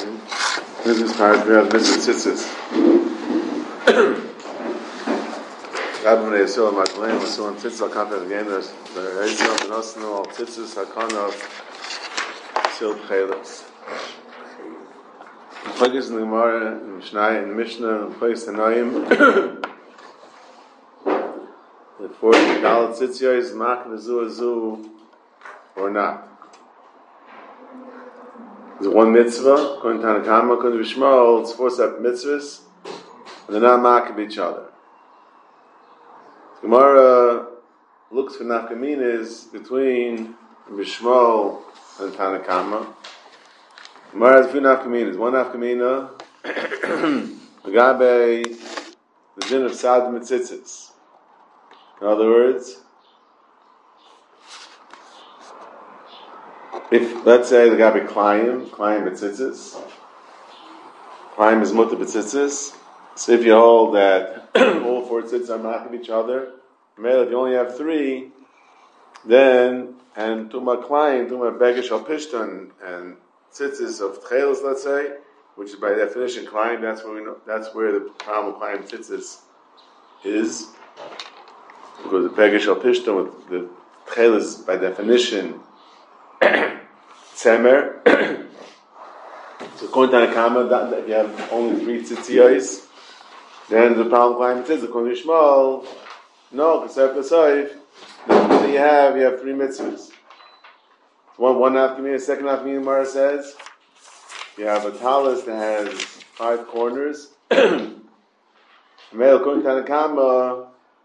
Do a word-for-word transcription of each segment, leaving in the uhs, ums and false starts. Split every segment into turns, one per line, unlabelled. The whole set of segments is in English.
This is part of Mister Tzitzis. Rabbi Yisrael Matlein was on Tzitzis al Kantar again. There's the Yisrael and Osno al Tzitzis Hakanov Sil Chelos. The Pagis in the Gemara, in Mishnah, in Mishnah, in Pagis Tanaim. The fourth Dalet Tzitzia is Mak V'zu Azu or not. There's one mitzvah, according to Tanakama, according to Bishmael, it's four separate mitzvahs, and they're not marked each other. Gemara looks for nafkaminas between Bishmael and Tanakama. Gemara has a few nafkaminas. One nafkamina, Agabe, the din of Sad Mitzitzis. In other words, if, let's say, the guy be Klayim, Klayim B'tzitzis, Klayim is Mutter B'tzitzis, so if you hold that all four tzitzis are marking each other, if you only have three, then, and Tuma Klayim, Tuma Begesh al Pishtan, and tzitzis of Tchelos, let's say, which is by definition Klayim, that's where we know, that's where the problem of Klayim Tzitzis is, because the Begesh al Pishtan, with the Tchelos, by definition, Tzemer. So according to Tanakama, if you have only three tzitziyos, then the problem climate is according to Shmuel, no, except the Saif, then you have you have three mitzvahs. One one after me, the second after me, the Gemara says you have a talis that has five corners. According to Tanakama,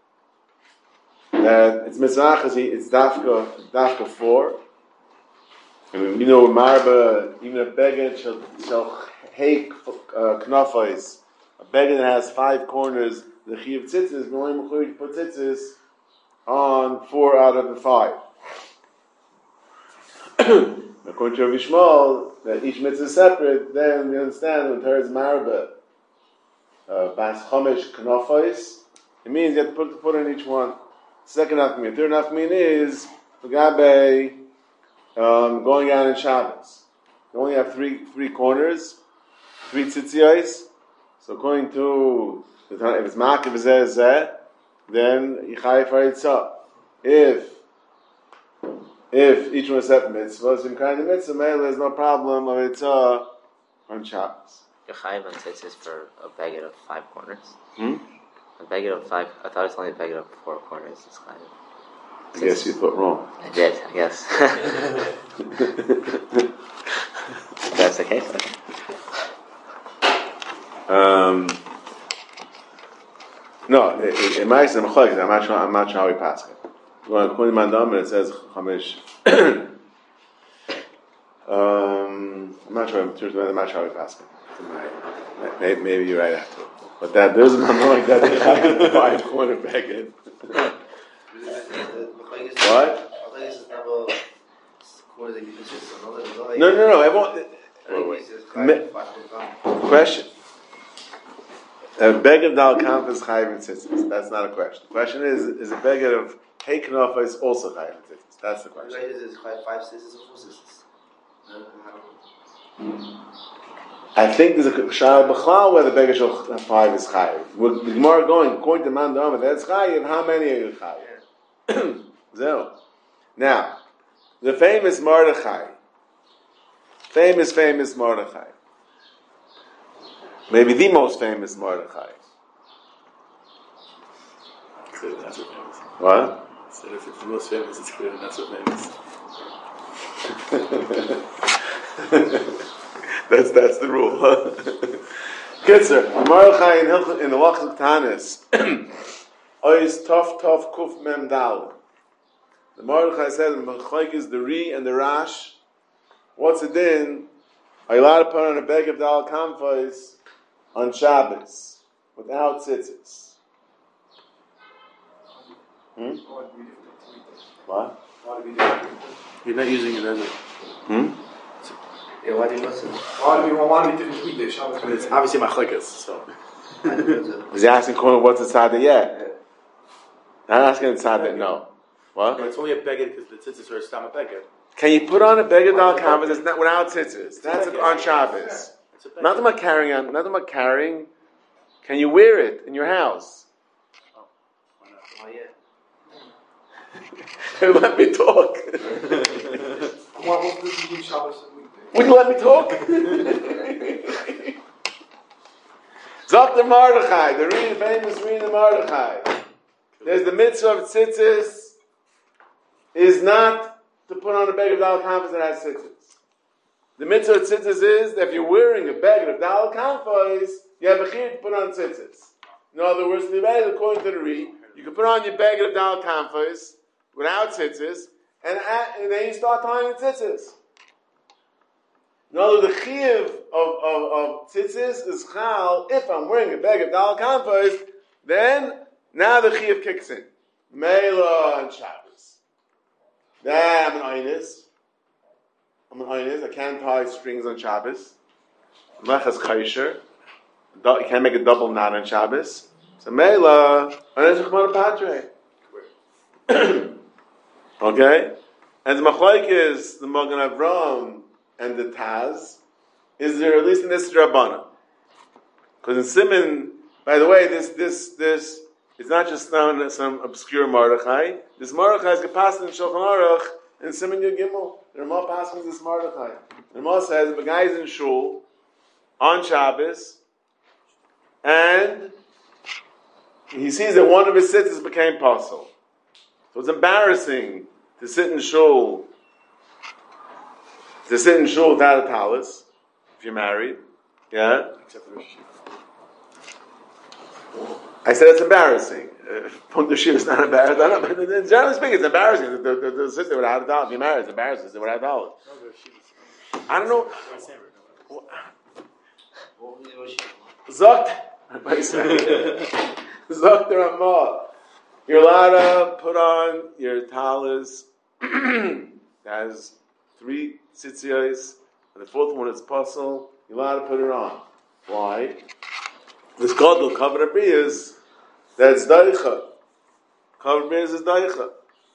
that it's mitzvah, it's dafka, dafka four. I mean, you know, marba, even a beged shall shall hake knafais. A beged that has five corners, the chi of tzitzis, we only mechuyev to put tzitzis on four out of the five. According to Rav Yishmael, that each mitzvah is separate, then we understand when there is marba, bas chomesh knafais, it means you have to put, put in each one. Second nafkamin. Third nafkamin is Gabe. Um, going out in Shabbos. You only have three three corners, three tzitziyos. So according to, if it's ma'akev zeh zeh, then yichayif haritzah. If if each one is separate mitzvah, so in kind of mitzvah, there's no problem of haritzah on Shabbos.
Yichayif on tzitzis for a baguette of five corners.
Hmm?
A baguette of five. I thought it was only a baguette of four corners. It's kind of.
I guess you thought wrong.
I did, I guess. That's the case. Okay. Um,
no, it, it might say I'm not sure. I'm not sure how we pass it. Going according to Mandam, and it says Chamesh. um, I'm not sure. I'm not sure how we pass it. Maybe, maybe you're right after. But that there's a number like that. They five corner baguette. What? No, no, no. Everyone. Wait, wait. Question. A beged dal kanf is chayiv in tzitzis. That's not a question. The question is: is a beged of hey knafa is also chayiv in tzitzis? That's the question.
Is five tzitzis or four tzitzis?
I think there's a shayla b'chlal where the beged of five is chayiv. With the Gemara going according to Man Dama, that's chayiv. How many are you chayiv? Zero. Now, the famous Mordechai, famous, famous Mordechai, maybe the most famous Mordechai.
Clearly not so famous.
What?
So if it's the most famous, it's clearly not so famous.
that's that's the rule. Kitzer, Mordechai in, Hilch, in the Lachlik Tanis, Ois Tov Tov Kuf Mem Dal. The Mordechai said, the Mechayk is the Ri and the Rash. What's it in? Are you allowed to put on a bag of Dal Kamfais on Shabbos without tzitzis? Hmm? What?
You're not using it as a...
Hmm?
Yeah, why do you listen?
Why do you want me to tweet this?
It's obviously my chlikas, so...
Is he asking what's inside the yeah? Not asking inside the no. What?
No, it's only a beged because the tzitzis are a stam a beged.
Can you put on a beged dal kanfas that's not without tzitzis? That's on Shabbos. Not about carrying on, not about carrying. Can you wear it in your house?
Oh yeah.
Let me talk.
What was this between Shabbos and weekday?
Would you let me talk? Doctor Mordechai, the really famous Rina Mordechai. There's the mitzvah of tzitzis is not to put on a bag of dal kanfas that has tzitzis. The mitzvah of tzitzis is that if you're wearing a bag of dal kanfas, you have a chiyuv to put on tzitzis. In other words, the way according to the Ri, you can put on your bag of dal kanfas without tzitzis, and, at, and then you start tying the tzitzis. In other words, the chiyuv of, of, of tzitzis is chal. If I'm wearing a bag of dal kanfas, then now the chiyuv kicks in. Meila and Shabbos. Then I'm an oynis. I'm an oynis. I can't tie strings on Shabbos. Mechas kaisher. You can't make a double knot on Shabbos. So meila oynis chumar patre. Okay, and the machlok is the Magen Avraham and the Taz. Is there at least in this Rabbanan? Because in Siman, by the way, this this this is not just some, some obscure Mordechai. This Mordechai is passed in Shulchan Aruch in Siman Yud Gimel. The Ramah passes this Mordechai. The Ramah says if a guy is in shul on Shabbos and he sees that one of his sitters became pasul. So it's embarrassing to sit in shul, to sit in shul without a talis, if you're married. Yeah?
Except for Rosh Hashanah.
I said it's embarrassing. Punt the shiv is not embarrassing. I don't know, but generally speaking, it's embarrassing. The, the, the, the sister without a talis, if you're married, it's embarrassing. It's without a talis. I don't know. Zokt. Zokt the Ramah. You're allowed to put on your talis that has three tzitziyos, and the fourth one is pasul. You're allowed to put it on. Why? This gadol covered abriyas that's daicha. Covered abriyas is daicha,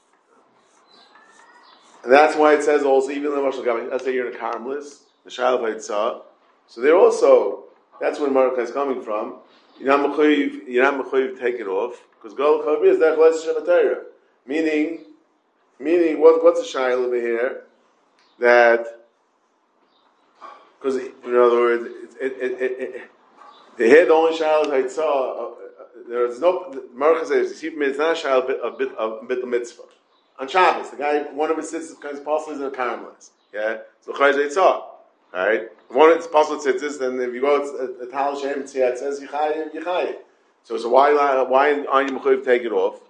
and that's why it says also even the mashal gamin. Let's say you're in a karmelis, the shayla vaytzah. So they're also that's where Mordechai is coming from. You're not mechuyev. You're not mechuyev to take it off. Because Gol Chavri is Dechles Shabbatayra. Meaning, meaning, what, what's the shayla over here? That, because, in other words, it, it, it, it, the head the only shayla I saw, there is no, Marcha says, it's not a shayla of bit of bit mitzvah. On Shabbos, the guy, one of his sisters becomes possible is in a karmelis. Yeah? So Chayz Eitzah. Alright? One of his possible sisters, then if you go to a Tal Shem, it says, Yichayim, Yichayim. So, so why why aren't you mechuyev to take it off?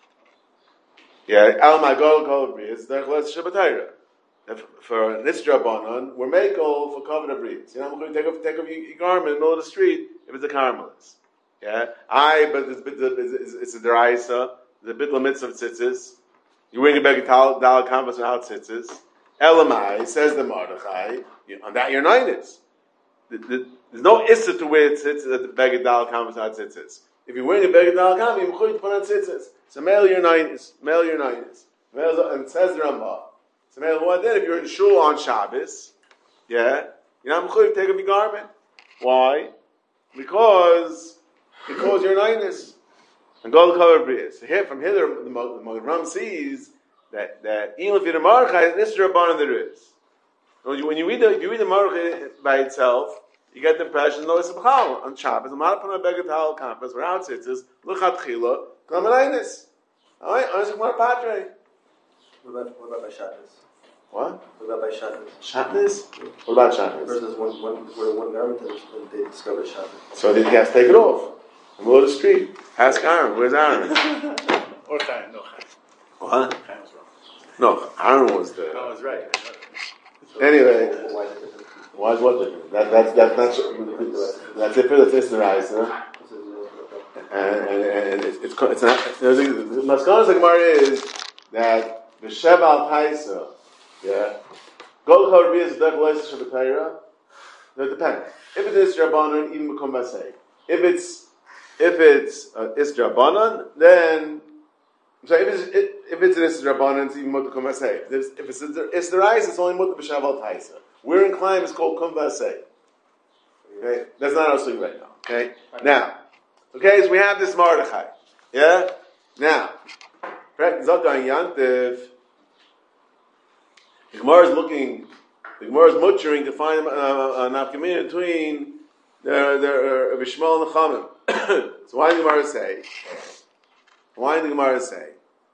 Yeah, al ma'gol kol abriyas dechles shabbatayra. For nisra banan, we're makel for covered abriyas. You're not mechuyev to take off take off your garment in the middle of the street if it's a karmelis. Yeah, I but it's it's, it's a deraisa. The bitla mitzvah of tzitzis. You're wearing a bag of dal canvas without tzitzis. Elamai says the Mordechai on that you're nines. There's no issa to wear tzitzis at the bag of dal canvas without tzitzis. If you're wearing a bag of dal canvas, you're mechuyev to put on tzitzis. So male your nines, male your nines. And it says the Rambam. So male what then? If you're in shul on Shabbos, yeah, you're not mechuyev to take off your garment. Why? Because because you're nines. And go to cover bris. So here from here the Magen Ram sees that that even if you're the Marchai, this is Rabbanan there is. When you read the if you read the Marchai by itself, you get the impression no it's a b'chal on Shabbos. I'm not putting a bag of tal campus without tzitzis. Look at chila. Come and this. All right, I'm just more patre.
What about what about by Shabbos?
What?
What about by Shabbos?
Shabbos? What about Shabbos?
Versus one one where one garment and they discover Shabbos.
So then he has to take it off. In the middle of the street. Ask Aaron. Where's Aaron?
Or Chaim, no Chaim.
What?
Chaim was wrong.
No, Aaron was the.
No, I was right.
Anyway,
Why is it different?
why is what different? That, that's that's that's that's it for the Tisnerais, huh? And and, and it's it's it's not. You know, the the Maskanas of Gemara is that the Sheva al Taisa, yeah, Gol Chavi is the Declaration Shabbatayra. No, it depends. If it is Rabbanon, even become Basei. If it's if it's uh, Isdrabanan, then so if it's it, if it's an Isdrabanan, it's even Mutter Kum Basei. If it's Isdrais, it's only Mutter B'Shav al Taisa. We're inclined, it's called Kum Basei. Okay, that's not our sugi right now. Okay, now, okay, so we have this Mordechai. Yeah, now, correct? Zotan Yantiv. The Gemara is looking. The Gemara is mutchering to find uh, an afkamina between the the uh, Bishmal and the Chamim. So why did the Gemara say? Why did the Gemara say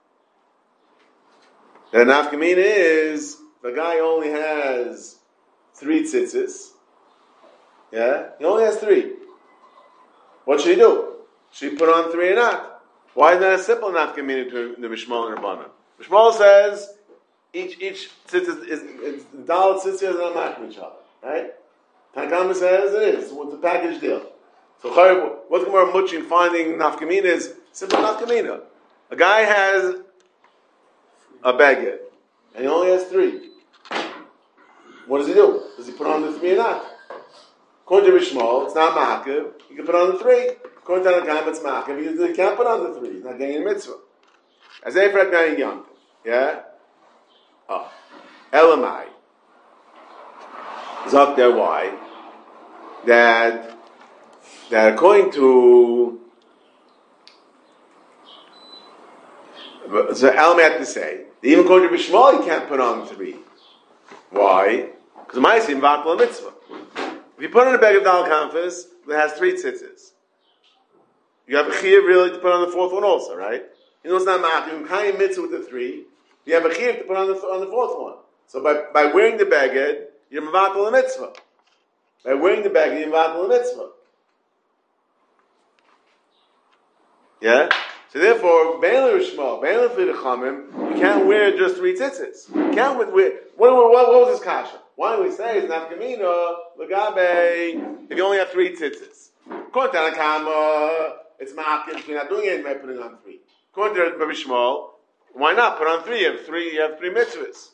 that an afkamina is the guy only has three tzitzis? Yeah, he only has three. What should he do? Should he put on three or not? Why is that a simple nafkamina to the Mishmal and Rabbanan? Mishmal says each each tzitzis is, is the dollar tzitzis is not matching each other, right? Tanakama says it is. It's a package deal. So what's the Gemara mutching finding nafkamina is simple nafkamina. A guy has a baguette and he only has three. What does he do? Does he put on the three or not? According to Bishmal, it's not ma'akev. You can put on the three. According to Tanakam, it's ma'akev because he can't put on the three. He's not getting a mitzvah. As a frak guy in Yom. Yeah? Oh. Elamai. Zok there why? That, that according to, so Elamai had to say, that even according to Bishmal, he can't put on three. Why? Because my sim vatal a mitzvah. If you put on a bag of dal kanfas that has three tzitzis, you have a chiyuv really to put on the fourth one also, right? You know it's not ma'akim. You can't mitzvah with the three. You have a chiyuv to put on the on the fourth one. So by by wearing the bagged, you're mevatel a mitzvah. By wearing the bagged, you're mevatel a mitzvah. Yeah. So therefore, Be'el Rishmal, Be'el Fidachamim, you can't wear just three tzitzis. You can't wear. What, what, what, what was this kasha? Why do we say it's nafkamina legabe if you only have three tzitzis? According to Tanakama, it's ma'akim. If you're not doing it, by putting on three. According to Rabbi Shmuel, why not put on three? You have three. You have three mitzvahs.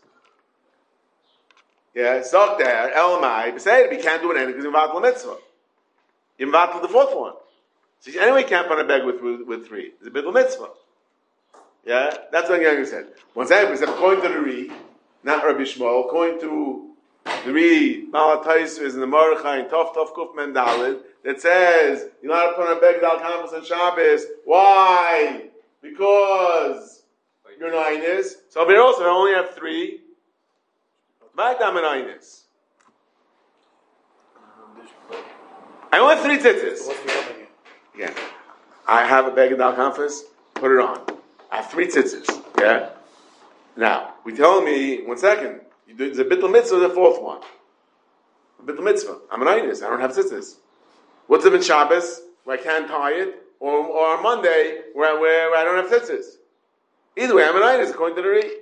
Yeah, it's not there. Elamai, besides, you can't do it anyway because you're involved in the mitzvah. You're involved in the fourth one. So you anyway can't put on a bag with, with with three. It's a bit of mitzvah. Yeah, that's what Young said. Once I said, according to the Ri, not Rabbi Shmuel, according to the Ri, Malatais is in the Mordechai and Tov Tov Kuf Mendalid that says you're not put on a bag of Al Campus on Shabbos. Why? Because you're nine-is. So here also I only have three. V'adam and nine-is. I only have three tzitzis. Again, I have a bag of Dal Kanfas, put it on. I have three tzitzis. Yeah? Now, we tell me, one second, you do, there's a bittul mitzvah, the fourth one. A bittul mitzvah. I'm an aynis, I don't have tzitzis. What's it in Shabbos, where I can't tie it, or, or on Monday, where, where, where I don't have tzitzis? Either way, I'm an aynis, according to the Ri.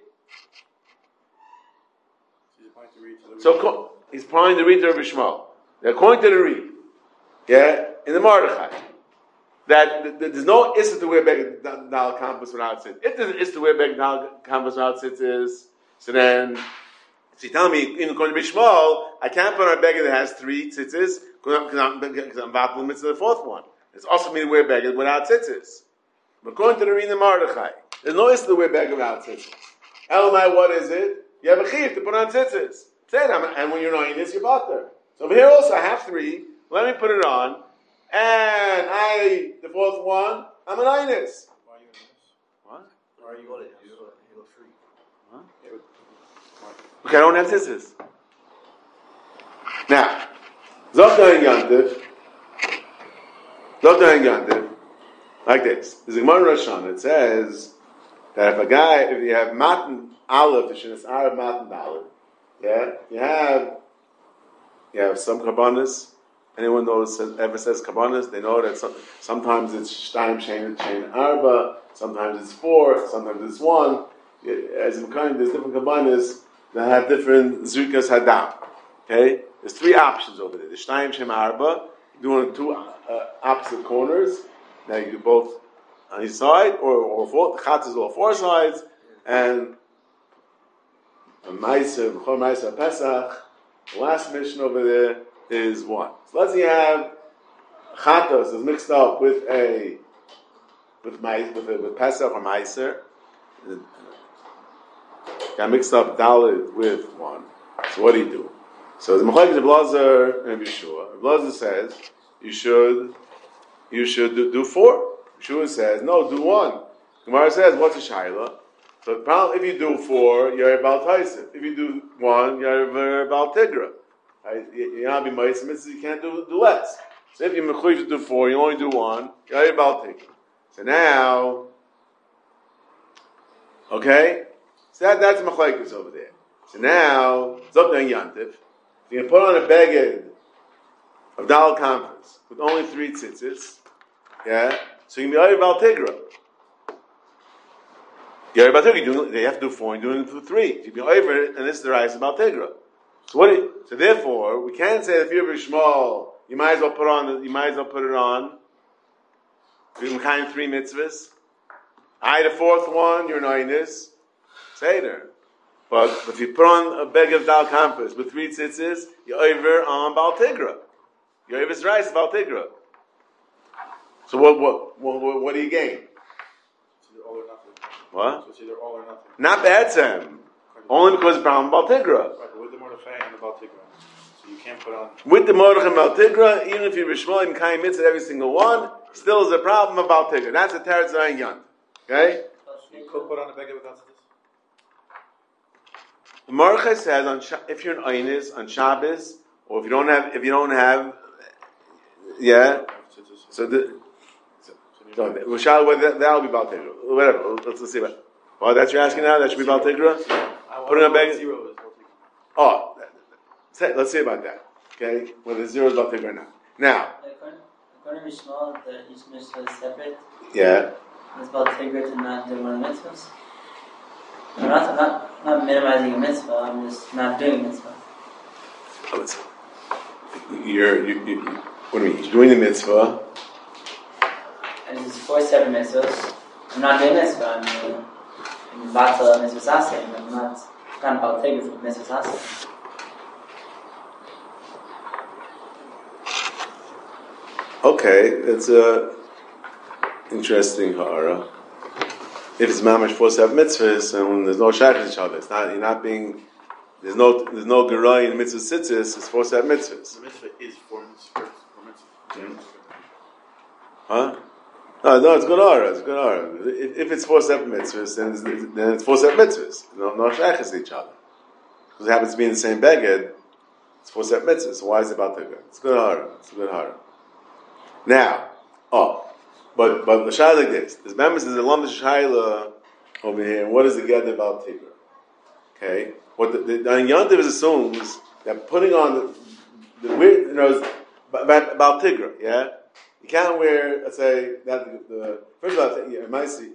So, he's pointing the Ri to Rabbi Shmuel. According to the Ri, yeah, in the Mordechai, that there's no issa to wear beg dal campus without sit. If there's issa to wear beg dal campus without sit is, so then, so you tell me, in according to Bishmal, I can't put on a beg that has three tzitzis, because I'm, because I'm vatal limits to the fourth one. It's also me to wear beg without tzitzis. But according to the Rina Mordechai, there's no issa to wear beg without tzitzis. Elamai, what is it? You have a chiv to put on tzitzis. And when you're not in this, you're butter. So over here also, I have three. Let me put it on. And I, the fourth one, I'm an Inus.
Why are you in this?
What?
Why are you going to You go free.
Huh? Okay, I don't have tzitzis. Now, Zokta and Yantiv, Zokta and Yantiv, like this. There's a Gemara in Rosh Hashanah. It says that if a guy, if you have Matan Aleph, the Shinas Arab Matan Aleph, yeah, you have, you have some Kabbanis. Anyone knows ever says Kabbanis, they know that some, sometimes it's Shtaim Shein Shein Arba, sometimes it's four, sometimes it's one. As in kind, there's different Kabbanis that have different Zrikas Hadam. Okay, there's three options over there. The Shtaim Shein Arba, doing two uh, opposite corners. Now you do both on each side, or or four. The Chatz is all four sides, and a Ma'aser, B'chol Ma'aser Pesach. The last mission over there is one. So let's say you have Chatos is mixed up with a with mais with a, with Pesach or Ma'aser. Got mixed up Dalit with one. So what do you do? So the Machlekes of Blazer and Yeshua. Blazer says you should you should do, do four. Yeshua says no, do one. Gemara says what's a shayla? So the problem, if you do four, you're about Taisif. If you do one, you're about Tigra. Right? You're not be Maisim, you can't do, do less. So if you're Mechuyev to do four, you only do one, you're about Tigra. So now, okay? So that, that's Machlekes over there. So now, Zobda and Yantif, you can put on a beged of Dal Conference with only three tzitzis, yeah? So you can be about Tigra. You're about Tigra, they have to do four, and you're doing it for three. If you be over it, and this is the rice about Tigra. So what? You, so therefore, we can't say that if you're very small, you might as well put on. You might as well put it on. You're kind of three mitzvahs. I the fourth one, you're nine this seder. But if you put on a beg of dal campus with three tzitzis, you're over on Baal Tigra. You're over rice Baal Tigra. So what? What? What, what do you gain?
All or nothing.
What?
So it's either all or nothing.
Not Ba'etzem. Only because it's brown Baal Tigra.
Right, but with the Mordechai and the Baal Tigra. So you can't put on...
With the Mordechai and Baal Tigra, even if you're Bishmal and Kaim Mitzvah every single one, still is a problem of Baal Tigra. That's a Teretz Zayin Yant. Okay?
You could put on a beggar without this?
The Mordechai says, on Sh- if you're an Einis, on Shabbos, or if you don't have, if you don't have, yeah, so the... So, well, shall, well, that, that'll be Baal Tigra. Whatever, let's, let's see what... Well, that's you're asking now? That should be Baal Tigra? Putting a bag. Oh, say, let's see about that. Okay, whether zero is Baal Tigra or not. Now,
according to Shmuel, the each mitzvah is separate.
Yeah.
It's Baal Tigra to not do one of the mitzvahs. I'm not, I'm not, not minimizing a mitzvah. I'm just not doing a mitzvah.
Oh, it's, you're you, you, what do you mean? You're doing the mitzvah.
And it's four seven mitzvahs. I'm not doing mitzvah. I'm doing. I'm Vatsa mitzvah saseh. I'm not not Baal Tigra for mitzvah saseh.
Okay, it's a interesting ha'ara. If it's mamash four seven mitzvahs and there's no shaykhs each other, it's not you're not being there's no there's no gerai in mitzvah sitzis. It's four seven mitzvahs.
The mitzvah is four mitzvahs. Four mitzvahs.
Huh? No, no, it's good ha'ara. It's good ha'ara. If, if it's four seven mitzvahs, then it's, then it's four seven mitzvahs. No, no shaykhs each other because it happens to be in the same beged. It's four seven mitzvahs. So why is it about to go? It's good ha'ara. It's a good ha'ara. Now, oh. But but the shayla like this. This members is a lam shayla over here. And what is the get about Tigra? Okay, what the, the, the Yantiv assumes that putting on the, the weird, you know, about, about Tigra. Yeah, you can't wear. Let's say that the, the first of all, yeah, I might see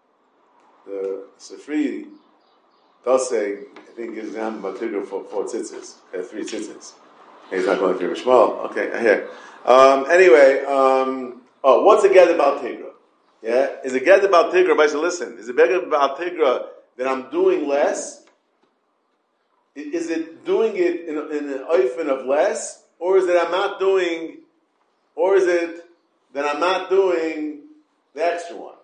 the Sifri does say I think is down about Tigra for four tzitzis, uh, three tzitzis. He's not going through Shmuel. Okay, here. Um, anyway. Um, Oh, what's a get about Tigra? Yeah? Is a get about Tigra, but I said, listen, is a get about Tigra that I'm doing less? Is it doing it in, in an oifen of less? Or is it I'm not doing, or is it that I'm not doing the extra one?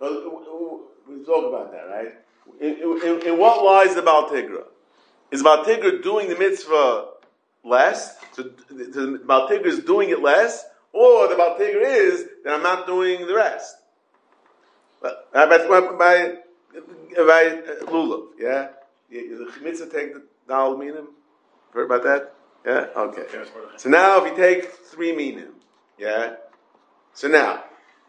We talk about that, right? In, in, in what lies about Tigra? Is about Tigra doing the mitzvah less? So, the Baal Tigra is doing it less? Or the Baal Tigra is that I'm not doing the rest. But by by, by lulav, yeah. The mitzvah take the dal minim. Heard about that? Yeah. Okay. So now, if you take three minim, yeah. So now,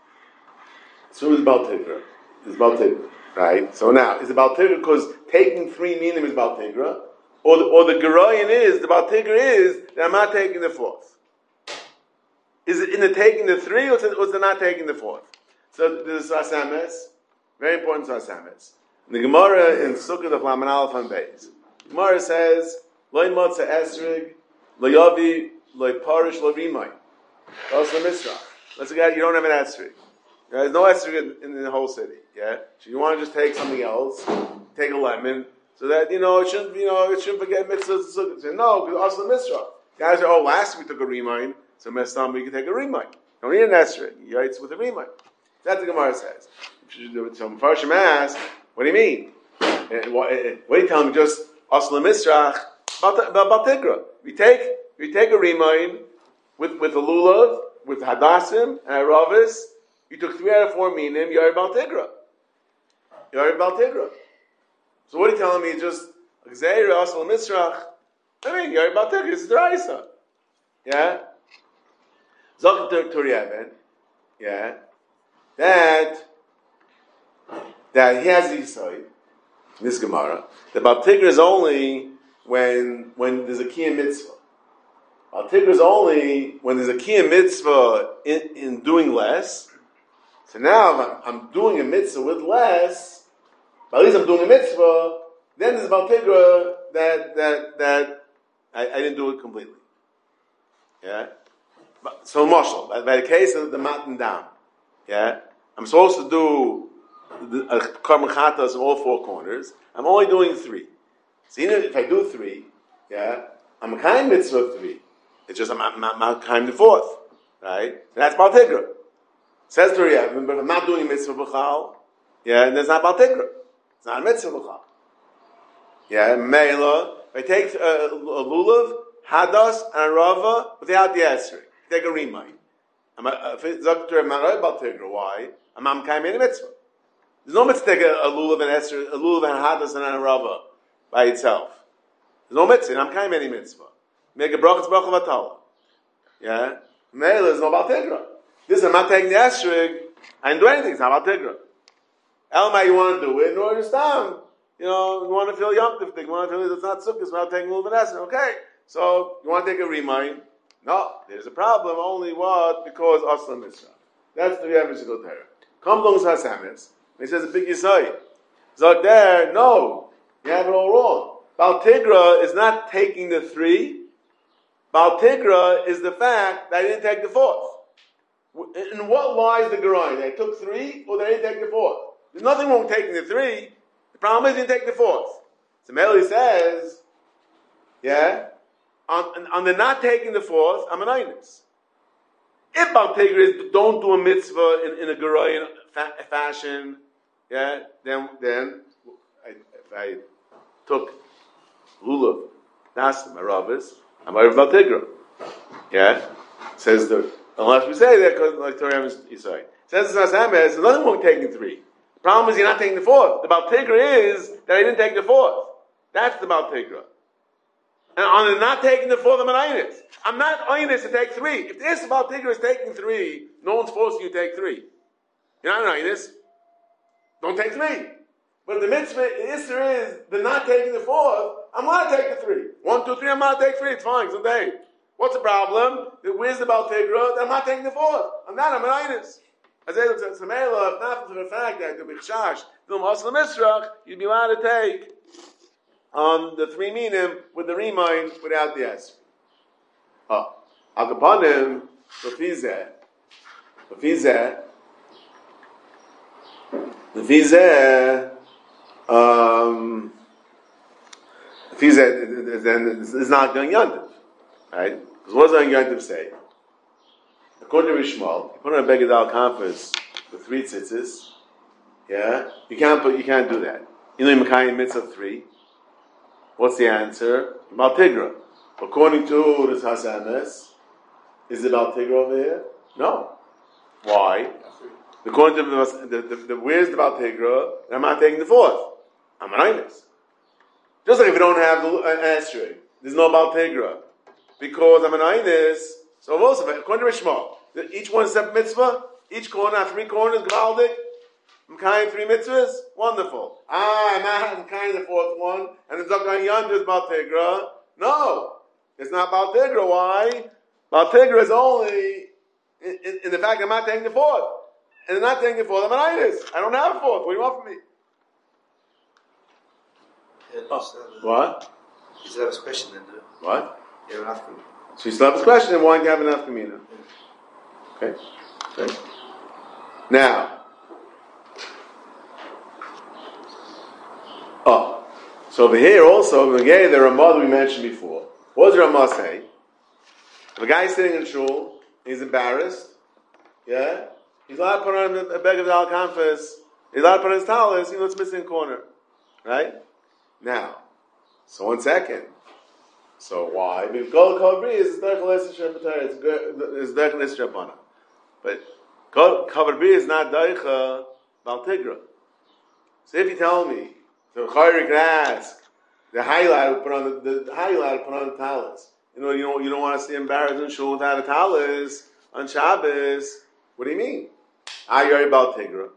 so is Baal Tigra. It's Baal Tigra, right? So now, is it Baal Tigra because taking three minim is Baal Tigra, or the, or the gerayin is the Baal Tigra is that I'm not taking the fourth. Is it in the taking the three, or is it not taking the fourth? So this is Sasames, very important Sasames. The Gemara in Sukkot of Laman Aleph and Beis. Gemara says, Loi Motza Esrig, Lo Yavi, Loi Parish, Lo Rimai. Also Misra. Let's go, you don't have an Esrig. There's no Esrig in, in the whole city. Yeah? So you want to just take something else, take a lemon, so that, you know, it shouldn't, you know, it shouldn't forget mitzvahs. So, no, because also Misra. Guys are, oh, last week we took a Rimai. So next time we can take a remite. Don't need an esrog. You writes with a remite. That's what the Gemara says. So Mepharshim asks, what do you mean? What, what are you telling me? Just asla misrach? Baltigra. We take we take a remain with with a lulav, with hadassim and aravis. You took three out of four minim. You're Baltigra. You're Baltigra. So what are you telling me? Just Gzeira Asal Misrach. I mean, you're Baltigra. This is the Raisa. Yeah. Zok Turieven. Yeah. That that he has the Yisai. This Gemara. The Baltigra is only when when there's a Kiyam mitzvah. Baltigra is only when there's a Kiyam mitzvah in, in doing less. So now if I'm, I'm doing a mitzvah with less, but at least I'm doing a mitzvah, then there's Baltigra that that that I, I didn't do it completely. Yeah? But, so Marshall, by, by the case of the matan down, yeah, I'm supposed to do the uh, karban chatas in all four corners. I'm only doing three. So even if I do three, yeah, I'm a kind mitzvah of three. It's just I'm, I'm, I'm kind the fourth, right? And that's Baltigra. Says to Riyavin, but if I'm not doing a mitzvah b'chal, yeah, and there's not Baltigra. It's not a mitzvah b'chal. Yeah, Meila, if I take uh, a lulav, hadas, and a rava without the esrei, take a remind. I'm a Zaktur Marai Baltigra. Why? I'm am kaim in a mitzvah. There's no mitzvah to take a, a lulav and esrei, a lulav and hadas and a rava by itself. There's no mitzvah. I'm kaim any mitzvah. Make a brachas bracha vatala. Yeah, Meila is no Baltigra. This I'm not taking the esrei. I didn't do anything. It's not Baltigra. Elma, you want to do it in order to stop. You know, you want to feel yomtiv thing. You want to feel it's not sukkahs without taking a little bit of esrei. Okay, so you want to take a remind. No, there's a problem. Only what? Because Aslam Israel. That's the Yavish Gotera. Come along Hasamis. He says a big Yisai. So there, no, you have it all wrong. Baltigra is not taking the three. Baltigra is the fact that I didn't take the fourth. In what lies the Gerai? They took three or they didn't take the fourth. There's nothing wrong with taking the three. The problem is you didn't take the fourth. So Meli says, yeah, On, on the not taking the fourth, I'm an einus. If Baltigra is don't do a mitzvah in, in a Gerayan fa- fashion, yeah, then then I, if I took lulav, nasim, aravis, I'm out of Baltigra. Yeah, says the unless we say that because like Torah is Yisai. Says the Nasames, there's nothing wrong with taking three. The problem is you're not taking the fourth. The Baltigra is that I didn't take the fourth. That's the Baltigra. And on the not taking the fourth, I'm an einus. I'm not einus to take three. If this about Tigger is taking three, no one's forcing you to take three. You're not an einus. Don't take three. But if the mitzvah, the isser is the not taking the fourth, I'm going to take the three. One, two, three, I'm going to take three. It's fine. Someday. What's the problem? The wisdom about Tigger, I'm not taking the fourth. I'm not. I'm an einus. As I said, Samela, if not for the fact that the Bichshash, the Muslim Israch, you'd be allowed to take on the three minim with the remind without the S. Oh. Akapanim, Lefizeh. Lefizeh. Lefizeh. Um. Lefizeh, then it's not going Yantiv. Right? Because what does Yantiv say? According to Rishmal, you put on a Begadal conference with three tzitzis. Yeah? You can't put, you can't do that. You know, Mekayim mitzvah three. What's the answer? Baltigra. According to this Hasanes, is it Baltigra over here? No. Why? According to the, the, the, the where's the Baltigra, and I'm not taking the fourth. I'm an Einus. Just like if you don't have the an asterisk, there's no Baltigra. Because I'm an Einus, so also, according to Rishma, each one is a separate mitzvah, each corner, three corners, Gavaldik, I'm kind three mitzvahs? Wonderful. Ah, I'm not I'm kind the fourth one, and the Zakan Yonder is Baltigra. No, it's not Baltigra. Why? Baltigra is only in, in, in the fact I'm not taking the fourth. And I'm not taking the fourth, I'm an Einus. I don't have a fourth. What do you want from me?
Yeah,
oh. What?
You still have a question then, do you?
What?
You have an after.
So you still have a question, and why do you have an afkamina? Okay. Okay. Now, oh, so over here also, again, the Ramah that we mentioned before. What does Ramah say? If a guy is sitting in shul, he's embarrassed, yeah, he's allowed to put on a beg of the al-kanfas, he's allowed to put on his talis, you know it's missing a corner, right? Now, so one second. So why? Because Kol Kavri is Derech L'Esher B'Torah. It's Derech L'Esher B'Ana. But Kol Kavri is not Derech Baltigra. So if you tell me, so Chayri can ask, the highlight would put on the, the highlight would put on the talis. You know, you don't you don't want to see embarrassed in shul without a talis on Shabbos. What do you mean? Ayori Baltigra.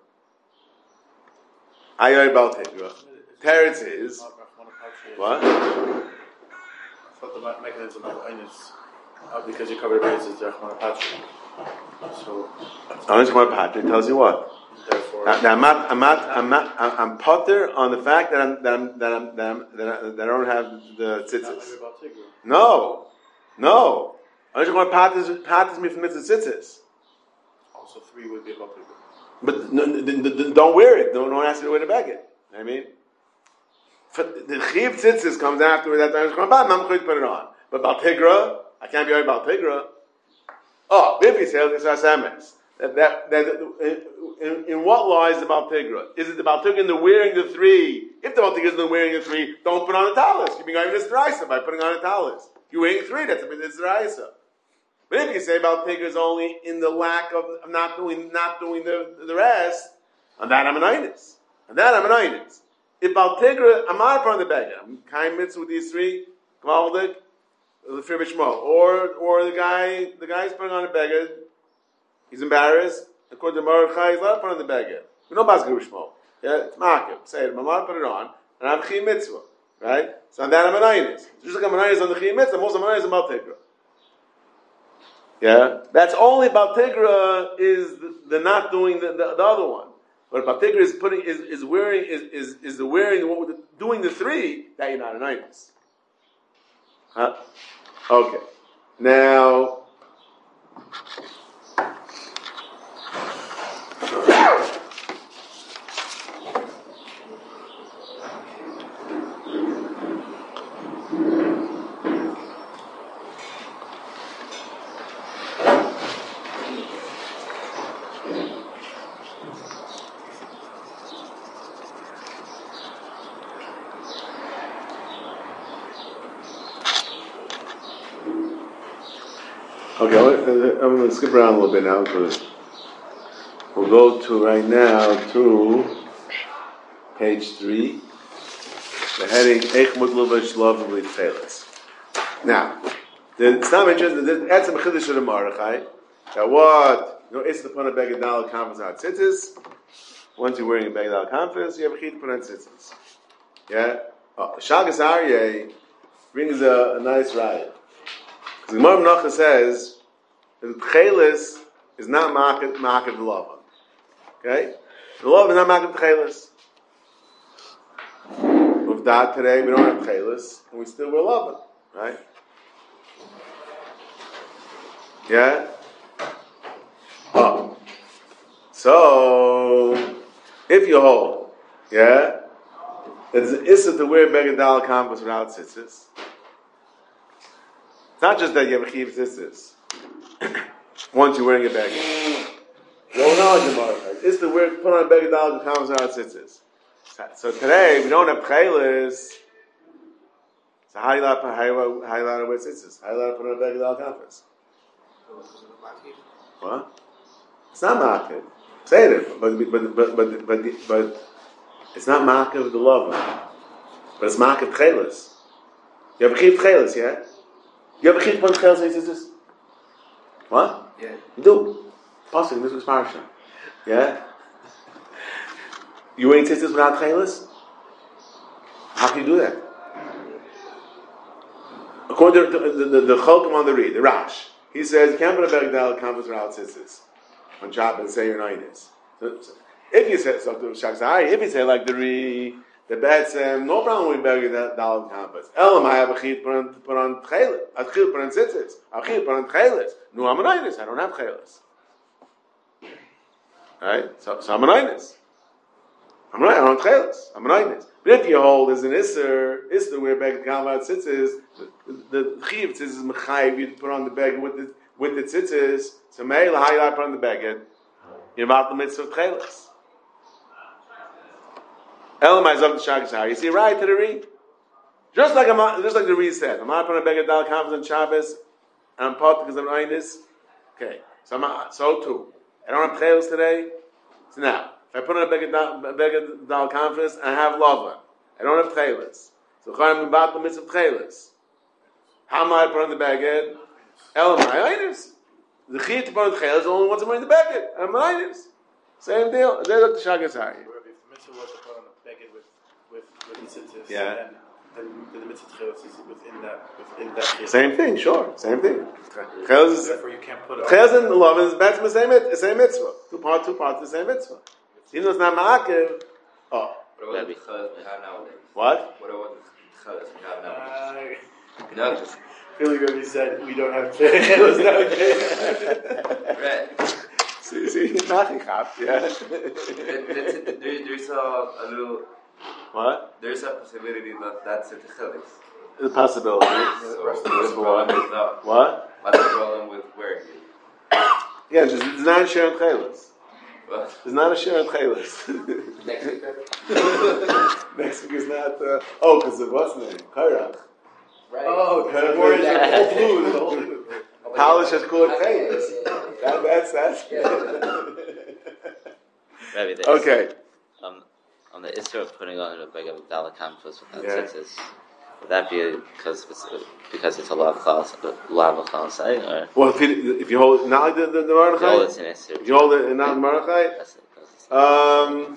Ayori Baltigra. Teretz is what?
I thought the mechanism of Einus, uh, because you covered bases, Rachman Patri. So,
Rachman Patri tells you what?
Therefore,
Now, now I'm not, I'm not, I'm not, I'm, I'm potter on the fact that I'm, that I'm, that I'm, that, I'm, that, I, that I don't have the tzitzis. No, no. Rachman Patri patris me from mitzvah tzitzis.
Also, three would be about Tigger.
But no, no, no, don't wear it. Don't, don't ask you to wear the bag it. I mean, the chiv tzitzis comes after that. I'm not going to put it on. But Baltigra, I can't be right about Baltigra. Oh, Biffy says it's Asemes. That that that in, in what law is the Baltigra? Is it the Baltigra in the wearing the three? If the Baltigra is in the wearing the three, don't put on a talis. You're being going to Israisa by putting on a talis. You're wearing three. That's a bit Israisa. But if you say Baltigra is only in the lack of, of not doing not doing the the rest, on that I'm an einus. On that I'm an einus. If Baltigra, I'm not on the beggar. I'm kind mitzvah with these three. Kvaldik, the Firmishmo, or or the guy the guy's putting on a beggar. He's embarrassed. According to Mordechai, he's allowed to put on the beggar. We know Bas Gerushmo. Yeah, it's Makib. Say it. I'm allowed to put it on, and I'm Chi Mitzvah. Right? So on that I'm an einus. Just like I'm an einus on the Chi Mitzvah, I'm also an einus on Baltigra. Yeah, that's only Baltigra is the, the not doing the, the, the other one. But Baltigra is putting is, is wearing is, is is the wearing what the, doing the three that you're not an einus. Huh? Okay. Now Okay, I'm going to skip around a little bit now because we'll go to right now to page three, the heading Eich Mutlovish Love with Felis. Now, it's not mentioned that that's a Mechidish of the Mordechai. That what you know, it's the put on a beged dal conference out tzitzis. Once you're wearing a beged dal conference, you have a chit to put on tzitzis. Yeah, oh, Shagas Aryeh brings a, a nice riot. The Gemara Menachah says that Tchelis is not market market the lava. Okay, the lava is not market Tchelis. With that today we don't have Tchelis and we still wear lava, right? Yeah. Oh, so if you hold, yeah, it's an issa to wear beged dal campus without tzitzis. It's not just that you have a chiv tzitzis. Once you're wearing a beged. Well, no, Gemara. It's the wear put on a beged dal campus without tzitzis. So today we don't have chelis. So how do you let how you let wear tzitzis? How do you let put on a beged dal campus? What? It's not market. Say it, but but but but but but it's not market with the love, but it's market chelis. You have a chiv chelis, yeah. You have a chiv put chelis and tzitzis. What?
Yeah.
You do. Possibly this was parsha. Yeah. You wearing tzitzis without chelis? How can you do that? According to the the, the, the Cholkim on the read, the Rash, he says you can't put a beged dal campus without tzitzis on Shabbat and say your nines. So, so, if you say so to Shaksai, if you say like the re, the bet says no problem with beged dal campus. Elam I have a chit put on put on chelis, a chit put on tzitzis, a chit put on chelis. No, I'm an nines. I don't have chelis. Right? So, so I'm an nines. I'm right. I don't have chelis. I'm an nines. But if you hold as an isser, isser where beged dal tzitzis, the chiv tzitzis is mechayiv you put on the beged with the with the tzitzis. So meila how you put on the beged? You're about the mitzvah of chelis. Elamai zok the shagas. You see right to the read. Just like I'm, just like the Reed said, I'm not putting a beggar dal conference on Shabbos, and I'm part because I'm Einis. Okay, so I'm so too. I don't have tchelis today. So now, if I put on a beggar dal conference, I have lava. I don't have tchelis. So I'm about the mitzvah tchelis. How am I put on the beggar? El Einis. The chiyuv to put on the tchelis only once I'm wearing the beggar. I'm Einis. Same deal. They look the Shagas Hari.
If the mitzvah was to put on a beggar with with with the tzitzis,
Yeah.
then then the mitzvah tchelis is within that within that. chiyuv.
Same thing, sure. Same thing. Tchelis is
Therefore, you can't put it.
Tchelis and love is that's the same the same mitzvah. Two parts, two parts, the same mitzvah. Even though it's not ma'akev. Oh,
What about the tchelis we have nowadays?
what?
What about the tchelis we have nowadays?
Uh,
You know, just
Philly Rebbe said we don't have tchelis nowadays.
right.
See, see, nothing happened. Yeah.
There- there- There's a, a little.
What?
There's a possibility that that's a tchelis.
The possibility.
So what's the problem with that?
What?
What's the problem with wearing it?
Yeah, there's, there's not a share in tchelis.
Well,
There's not a share in tchelis.
next week.
Next week is not. Uh, oh, because of what's the name? Kairach.
Right.
Oh, because the warriors are all blue. The whole thing was blue.
Polish has called tchelis. That, that's that's.
Rabbi, the
Okay.
Isra, um, on the issue of putting on a big of Dalek campus without
Yeah.
tzitzis, would that be because it's because it's a law of class, a law of class saying, or
Well, if you, if you hold it, not like the the, the
all
Mordechai,
it's an issue?
if you hold it and not Mordechai,
That's it. That's it.
um,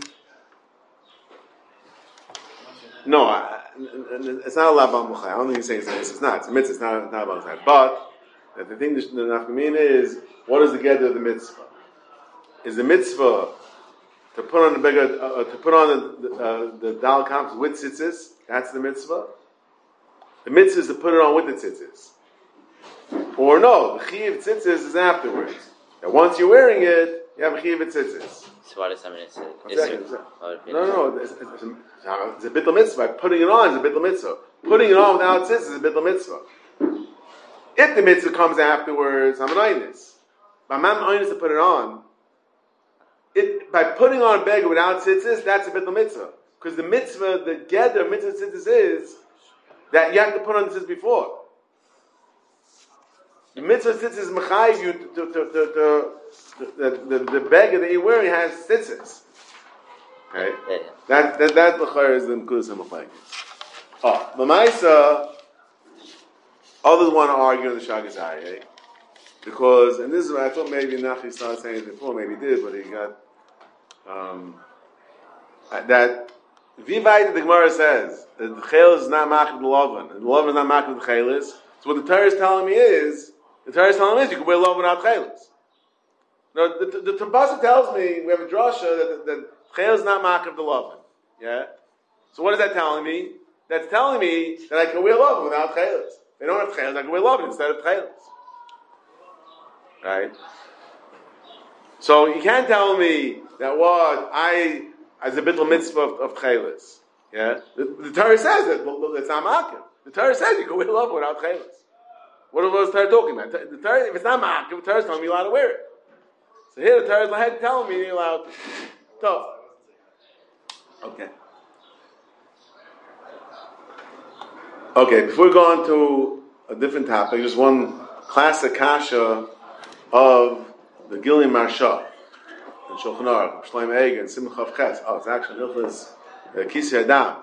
no, I, it's not a lab on I don't think he's saying it's, it's not. It's a mitzvah. It's not, not about that. But the thing, the nafkamina is, what is the gather of the mitzvah? Is the mitzvah to put on the bigger, uh, to put on the uh, the dal kamps with tzitzis? That's the mitzvah. The mitzvah is to put it on with the tzitzis. Or no, the chiyuv tzitzis is afterwards. And once you're wearing it, you have a chiyuv tzitzis.
So why does somebody say
One second,
issue?
one
Why would it be
No,
an issue?
no, it's, it's, it's, a, it's a bittul mitzvah. Putting it on is a bittul mitzvah. Putting it on without tzitzis is a bittul mitzvah. If the mitzvah comes afterwards, I'm an einus. But I'm not an einus to put it on. It, by putting on a beggar without tzitzis, that's a bittul mitzvah. Because the mitzvah, the gather mitzvah tzitzis is that you have to put on tzitzis before. The mitzvah tzitzis is mechayiv you to, to, to, to, to the, the, the beggar that you're wearing has tzitzis. Okay?
Yeah, yeah.
That that that l'chayr is the mekudas hamachlekes. Oh, l'maisa, others want to argue in the Shagas Aryeh because, and this is what I thought maybe Nachi started saying it before, maybe he did, but he got um, that Vivayit the Gemara says that the chayil is not machid the lovan, and the lovan is not machid the chaylis. So what the Torah is telling me is, the Torah is telling me is you can wear lovan without chaylis. No, the the, the Tabasa tells me we have a drasha that that chayil is not machid the lovan. Yeah. So what is that telling me? That's telling me that I can wear lovan without chaylis. If I don't have chaylis, I can wear lovan instead of chaylis. Right? So you can't tell me that what I, as a bittul mitzvah of, of chaylis. Yeah? The, the Torah says it, but it's not ma'akev. The Torah says you can wear lovan without chaylis. What was the Torah talking about? The Torah, if it's not ma'akev, the Torah is telling me you're allowed to wear it. So here the Torah is like telling me you're allowed to. So, okay. Okay, before we go on to a different topic, just one classic kasha of the Gilead Marsha and Shulchan Aruch, Shlomo Eiger, and Simcha of Ches. Oh, it's actually Hilchos uh, Kisei Adam.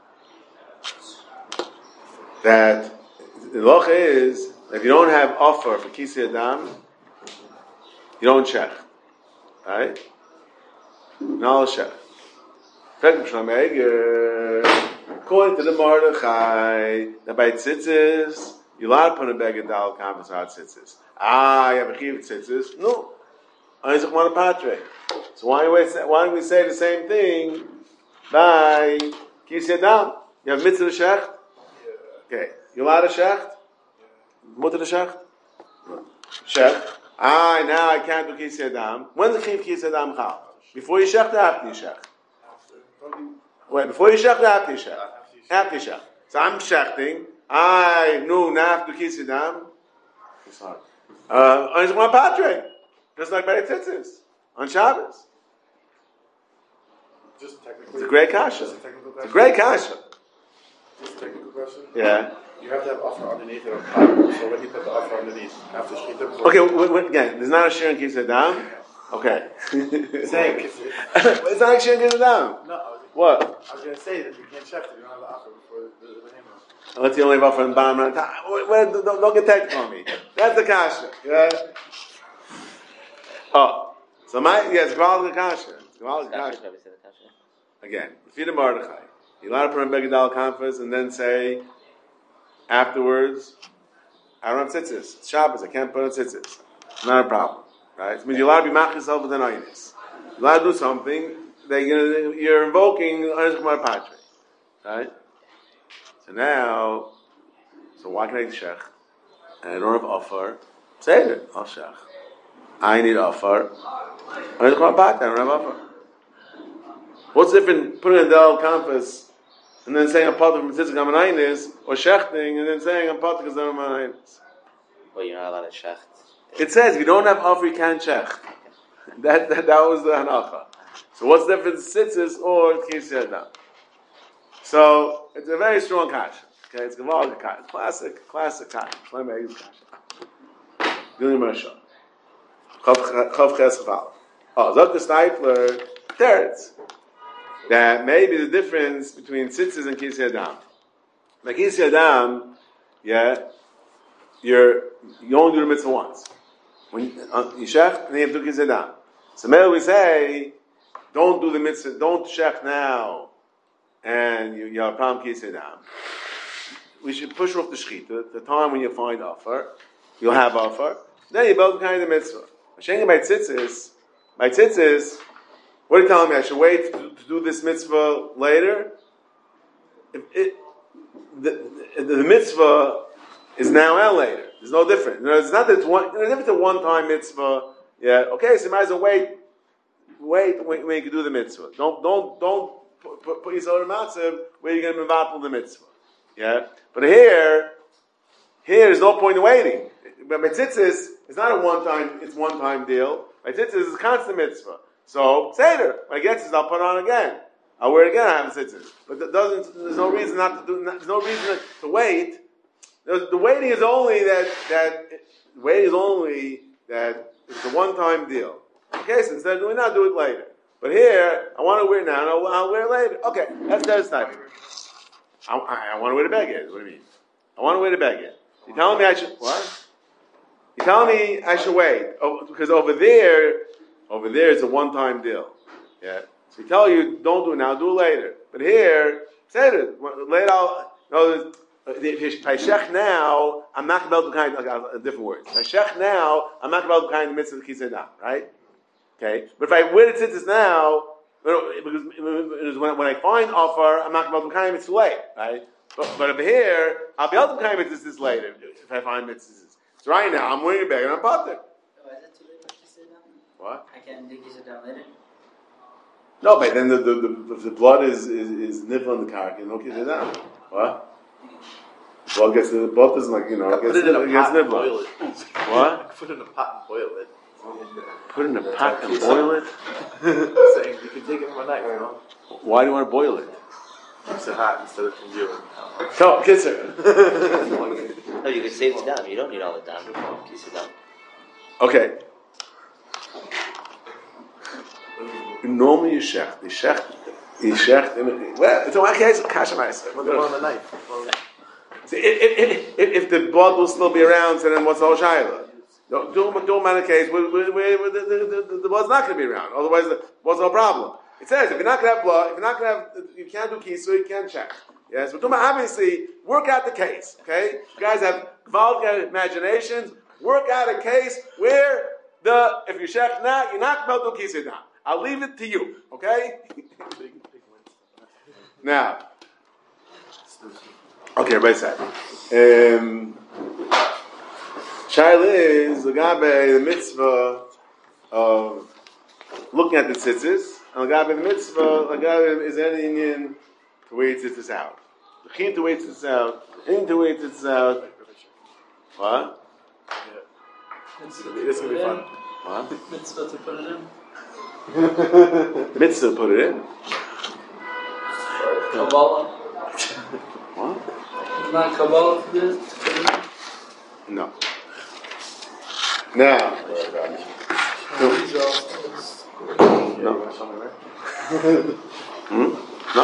That the loch is that if you don't have offer for Kisei Adam, you don't check. Right? No check. Shlomo Eiger, according to the Mordechai, that by tzitzis, you're allowed to put a bag of dal campus out tzitzis. Ah, you have a chiv tzitzis? No. Isaac Monopatre. So why do we say, why don't we say the same thing by Kisei Adam? You have mitzvah shecht? Okay. You allowed a shecht? Mutter the shecht? Shecht. Ah, now I can't do Kisei Adam. When's the chiv Kisei Adam chal? Before you shecht or after you shecht? Wait, before you shecht or after you shecht? After you shecht. So I'm shechting. I knew now after Kisei Adam. It's hard. Uh, on his one patre, just like by the tzitzis on Shabbos.
Just technically,
It's a great kasha.
Just a technical
It's a great kasha.
Just a technical question.
Yeah.
You have to have offer underneath it on top. So when you put the offer underneath, after shechita.
Okay, w- w- again, there's not a shir in Kisei Dam. Okay.
Saying
it's not a shir in Kisei Dam.
no, I was,
What?
I was going to say that you can't check if you don't have the offer before the the, the hammer.
What's the only offer in the bottom of the top? Wait, wait, Don't, don't get technical on me. That's the kasha. Yeah. Oh, so my yes, Gval kasha. Gval kasha. Again, feed a Mordechai. You allowed to put on Begadal conference and then say afterwards, I don't have tzitzis. It's Shabbos. I can't put on tzitzis. Not a problem, right? It means you're allowed to be mach yourself with an aynis. You're allowed to do something that you're, you're invoking Aynis Kumar Patre, right? So now, so why can I eat shech? And I don't have offer. Say it. I'll shech. I need offer. Aynis Kumar Patre. I don't have offer. What's different putting a Del compass and then saying I'm part from Tzitzit Gamanainis, or shechting and then saying I'm part of Gamanainis?
Well, you're not allowed to shecht.
It says if you don't have offer, you can't shech. That, that that was the hanacha. So what's the difference? Tzitzis or Kisei Adam? So it's a very strong kasha. Okay, it's Gavalga kasha, classic, classic kasha. Let me use kasha. Gili Marshal. Chav Ches Chaval. Oh, Doctor Steipler, thirds. That may be the difference between tzitzis and Kisei Adam. Like Kisei Adam, yeah, you're you only do the mitzvah once. When you, uh, you shech, and then you have to do Kisei Adam. So maybe we say, don't do the mitzvah, don't shech now, and you, you have a problem Kisei Adam. We should push off the shechita, the time when you find offer, you'll have offer, then you build kind of the mitzvah. Shenga by tzitzis, by tzitzis, what are you telling me? I should wait to, to do this mitzvah later? If it, the, the, the mitzvah is now and later. There's no difference. No, it's not that it's one. If it's a one-time mitzvah, yeah, okay. So you might as well wait, wait when, when you can do the mitzvah. Don't, don't, don't put, put, put yourself in a matzav where you're going to mevatel the mitzvah. Yeah, but here, here there's no point in waiting. But by tzitzis, it's not a one-time. It's one-time deal. By tzitzis, it's a constant mitzvah. So, Seder. When I get this, I'll put on again. I'll wear it again, I have a tzitzis. But that doesn't, there's no reason not to do, not, there's no reason to wait. There's, the waiting is only that, that, the waiting is only that it's a one-time deal. Okay, so instead of doing that, do it later. But here, I want to wear it now, and I'll, I'll wear it later. Okay, that's the type. I, I, I want to wear the baguette. What do you mean? I want to wear the baguette. You're telling me I should, what? You're telling me I should wait. Oh, because over there, Over there, it's a one-time deal. Yeah. So we tell you, don't do it now, do it later. But here, say it. Later, I'll, no, if I shech now, I'm not going to be able to kind of, different words. If I shech now, I'm not going to be able to kind of mitzvah the Kisei Adam, right? Okay. But if I wear the tzitzis now, because when, when I find offer, I'm not going to be able to kind of mitzvah late, right? But, but over here, I'll be able to kind of mitzvah later if I find mitzvahs. So right now, I'm wearing a bag and I'm potter. What?
I can't do Kisei Adam later.
No, but then the the, the, the blood is is, is nibble in the karka, no Kisei Adam. What? The blood gets the blood doesn't like you know it
Put
gets,
it in a
it gets
pot and
nibble.
boil it.
What?
Put it in a pot and boil it.
Put it in a pot and boil it.
Saying you can take it from a knife, you know.
Why do you want to boil it?
Keeps it hot instead of congealing.
So, kisser.
No, you can save the dam. You don't need all the dam. Kisei Adam.
Okay. Normally you shecht. You shecht. You shecht. Well, it's a case of kasha ma'aser.
Put it on the knife.
See, if, if, if, if the blood will still be around, so then what's the whole shayla? Don't do do man a case where, where, where, where the, the, the, the blood's not going to be around. Otherwise, the, what's the problem? It says if you're not going to have blood, if you're not going to have, you can't do kisu, you can't check. Yes, but obviously work out the case. Okay, you guys have vulgar imaginations. Work out a case where the if you shech not, you're not going to do kisu now. I'll leave it to you. Okay. Now, okay, everybody said. Um, Shaila is Agabe the mitzvah of looking at the tzitzis, and Agabe the mitzvah, Agabe is any Indian to wait tzitzis out. The chin to wait tzitzis out, the in to wait tzitzis out. What?
Yeah. This is going to be fun.
What?
Mitzvah to put it in.
Mitzvah put it in.
Kabbalah.
What?
not Kabbalah to do?
No. Now. No. No. Hmm? No.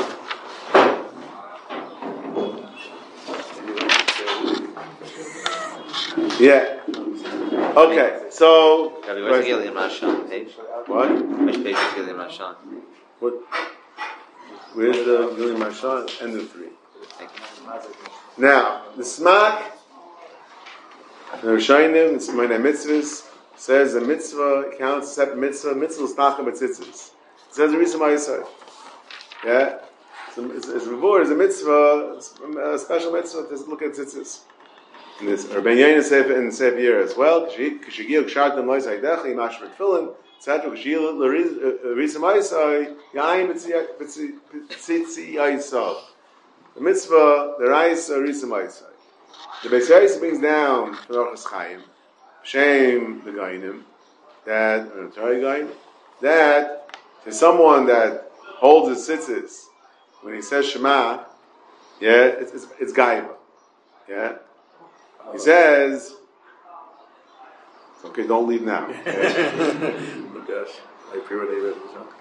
Yeah. Okay. So.
Where's the Gilliam Rashan page?
What?
Which page is Gilliam Rashan?
What? Where's the Gilliam Rashan? End of three.
Thank you.
Now, the Smak, the Rishayim, the Simonei Mitzvahs, says a mitzvah counts as separate mitzvah. Mitzvah is Tachah B'tzitzis. It says the reason why you say. Yeah? So, it's, it's before, it's a mitzvah, a special mitzvah to look at tzitzis. In this, or Ben Yain said in the same year as well, Kishigil Kshartam Lois Haidecha, Yimash Tefillin, et cetera. Kishigil L'Risa Maisai, Yaim B'tzitzi Yisov. The mitzvah, the Rais Risa Maisai. The Beis Yosef brings down for Orchos Chaim, shame the Gainim, that, or the Torah Gain, that there's someone that holds his tzitzis when he says Shema, yeah, it's, it's, it's Gaiva. Yeah? He says, okay, don't leave now. Okay?
Oh gosh, I pray what they read.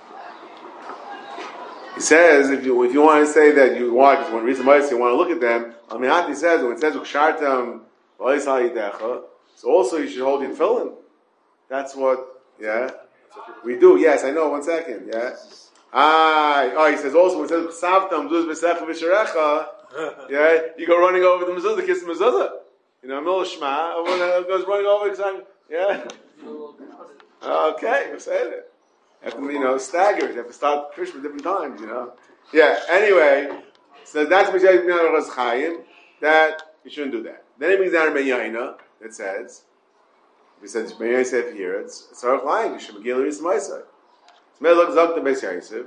He says, if you if you want to say that you want, because one reason why you want to look at them, Al-Mihati says, when it says, Ukshartam, so also you should hold your tefillin. That's what, yeah, we do. Yes, I know, one second, yeah. Ah, oh, he says also, when it says, Ksavtam, Duz B'Secha V'Sharecha, yeah, you go running over the mezuzah, kiss the mezuzah. You know, Mil Shema, everyone goes running over, yeah. Okay, we're saying it. You have to, you know, stagger. You have to start Krishna different times, you know. Yeah, anyway, so that's what Rosh Chaim, that you shouldn't do that. Then it brings down Ben Yaina, that says, we said Ben Yosef here, it's Sarach Lion, you should be Gil Ris Maisai. So may look Zok the Beis Yosef,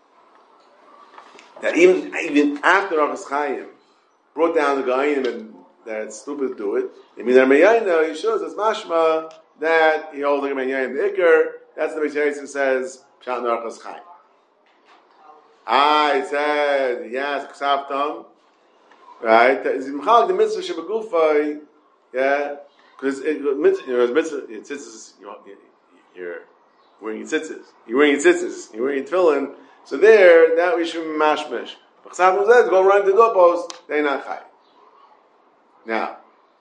that even, even after Rosh Chaim brought down the Gainim and that it's stupid to do it, it means that Ben Yaina, he shows us mashma that he holds like Ben Yaina the Iker. That's the Beis Yosef says, Pshat Narchas Chaim. I said, yes, Ksavtam, right? The mitzvah Shebagufay, yeah, because it, you know, mitzvah, it tzitzis, you're wearing your tzitzis, you're wearing your tzitzis, you're wearing your tefillin, so there, that we should be mashmish. But Ksavtam says, go run to the doorpost, they're not Chai. Now,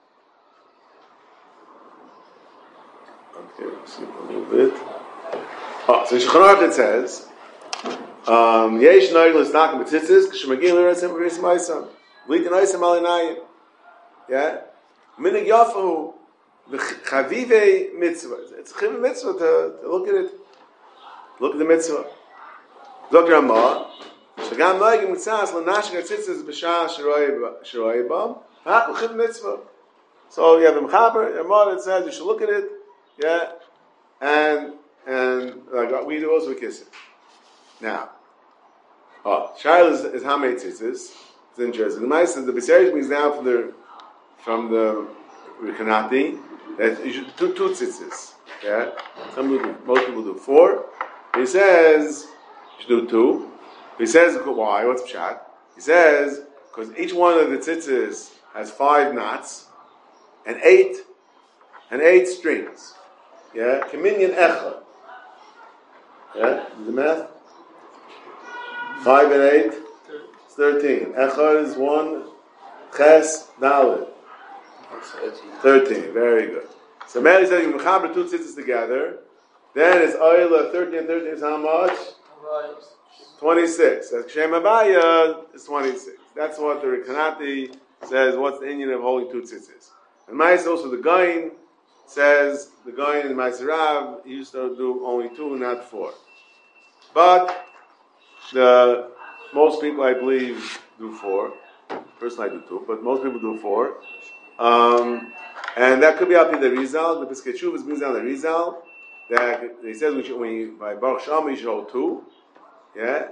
okay, let's see a little bit. Oh, so Shulchan Aruch it says, um, Yesh noig l'snakim b'tzitzis k'shemagim l'retzim b'ris ma'isam v'litin oisam alinayim. Yeah, minig yafahu v'chavivei mitzvah. It's a chaviv mitzvah to, to look at it. Look at the mitzvah. Look at Ramah. Shagam noig mitzvahs l'nashik atzitzis b'shah shiroi bam. Ha'ak l'chaviv mitzvah. So you have a mechaber Ramah that says you should look at it. Yeah, and and like we do also kiss it. Now, oh, Shail is, is how many tzitzis? It's interesting. The mice the Beis Yosef brings down from the from the Rekanati that you should do two tzitzis. Yeah, some people do, most people do four. He says you should do two. He says why? What's pshat? He says because each one of the tzitzis has five knots and eight and eight strings. Yeah, Kaminyan Echad. Yeah, the math? Five and eight? It's thirteen. Echad is one. Ches, Dalet. Thirteen, very good. So Mary said you mechaber two tzitzis together. Then it's Oyla, thirteen and thirteen is how much? twenty-six. That's Shem Abaya is twenty-six. That's what the Rekanati says, what's the Indian of holding two tzitzis. And Ma'is also the Gain says the guy in Ma'aserav used to do only two, not four. But the most people, I believe, do four. Personally, I do two, but most people do four. Um, and that could be up in the Rizal. The Piskei Teshuvos brings down the Rizal that he says when, you, when you, by Baruch Shama you should hold two. Yeah.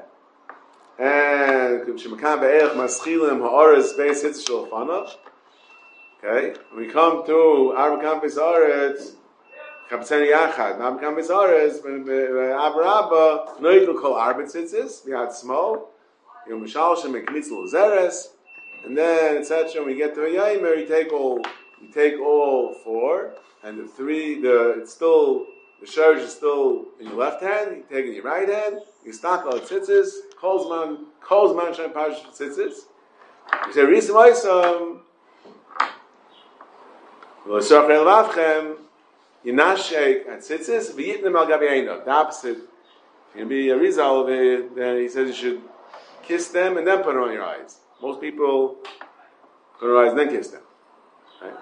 And Shemakan Be'erech Maschilim Ha'aretz Beis Hitz Shel Fanav. Okay, when we come to Arba'kam Besaretz, Kapseni Yachad, Arba'kam Besaretz, Abrahaba, Noikul Kol Arba'tzitzis, we had small, Yom Mishalshem and Knitzel Zeres, and then et cetera. When you get to a Yaimer, you take all, you take all four, and the three, the it's still the shurish is still in your left hand. You take it in your right hand. You stock all tzitzis. Kolzman, kolzman shem parshish tzitzis. You say Risa Moisam. Well, Shachel Vavchem. Yinashek at tzitzis. V'yitnem al gabi einov. The opposite. If you're going to be a Rizal, then he says you should kiss them and then put them on your eyes. Most people put on their eyes and then kiss them. Right?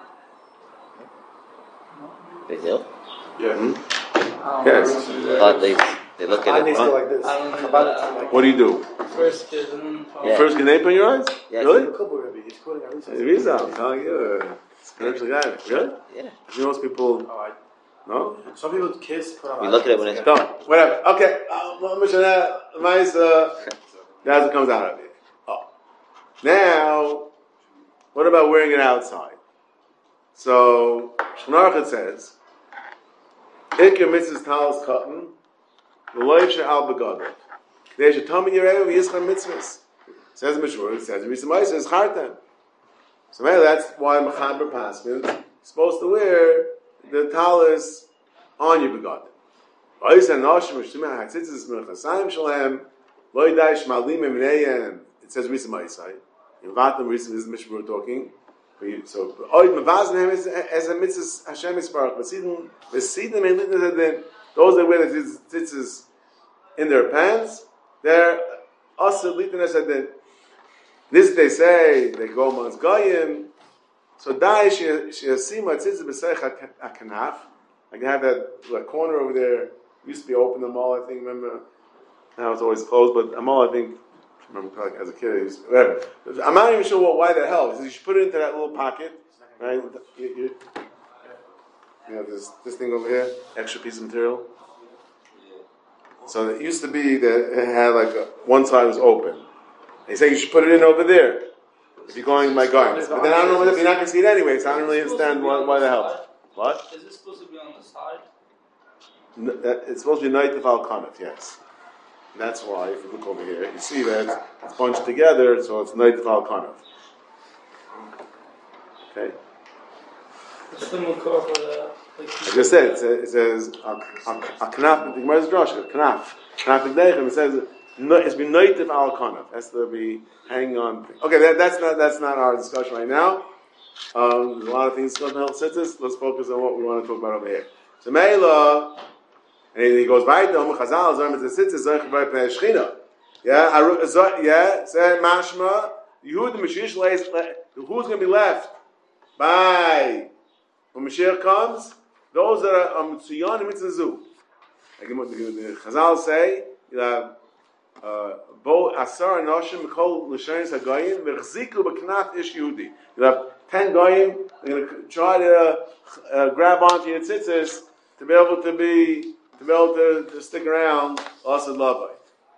They do?
Yeah.
Mm-hmm. Yes.
But they, they look at it.
Still like this.
I don't know that.
What do you do?
First kiss and then
Yeah.
First, can they put on your eyes?
Yeah.
Really?
He's quoting a Rizal.
Rizal, I'm telling you. It's an interesting guy. Really?
Yeah.
I think most people,
Oh, I,
no?
some people kiss. Put on
We look at it when it's
Don't. Whatever. Okay. Uh, that's what comes out of it. Oh. Now, what about wearing it outside? So, Shulchan Aruch says, Ikir mitzvahs talis cotton, v'loy she'al begadot. K'dei she'tomid yireu v'yischar mitzvahs. Says Mishur, it says, Risa says chartan. So maybe that's why Mechaber Paskin is supposed to wear the talis on your begadot. It says Risa Ma'isai. In Vatam, Risa, this is Mishmur we're talking. So, Oid Mavaznem is as a mitzvah Hashem Yisparach. V'sidem, v'sidem ein litnus adin. Those that wear the tzitzis in their pants, they're also litnus adin. This they say, they go amongst Goyim. So, Dai, she yasima tzitzis b'seich hakanaf. Like they have that, that corner over there. Used to be open, the mall, I think, remember? Now it's always closed, but a mall, I think, I remember like, as a kid, I used to, whatever. I'm not even sure what, why that helps. You should put it into that little pocket, right? You, you, you know, this, this thing over here, extra piece of material. So it used to be that it had like a, one side was open. They say you should put it in over there if you're going by garments. But then I don't know if you're not going to see it anyway, so I don't really understand why, why that helps. What?
Is it supposed to be on the side?
It's supposed to be Naitav al Kanaf, yes. And that's why, if you look over here, you see that it's bunched together, so it's Naitav al Kanaf. Okay?
What's the mukor for the...
Like I said, it says, it says a Kanaf, the Gemara is Drosh, a Kanaf. Kanaf B'Gdeichem, it says, it's been Naitav al Kanaf. Has to be hanging on. Okay, that, that's not that's not our discussion right now. Um, there's a lot of things discussed in Health Sittis. Let's focus on what we want to talk about over here. So, Meila, and he goes by to Chazal, Zermet the Sittis, Zerch by Pnei Shechina. Yeah, yeah, say Mashma, Yehud the Mashiach lays, who's going to be left by when Mashiach comes? Those that are Mitzuyan and Mitzazu. Like the Chazal say, you have Bo Asar Noshim Mikol L'Shanis HaGoyim V'chziku B'Knaf Ish Yehudi. You have ten Goyim, they're going to try to uh, grab onto your tzitzis to be able to be, to be able to, to stick around Asad Lavai.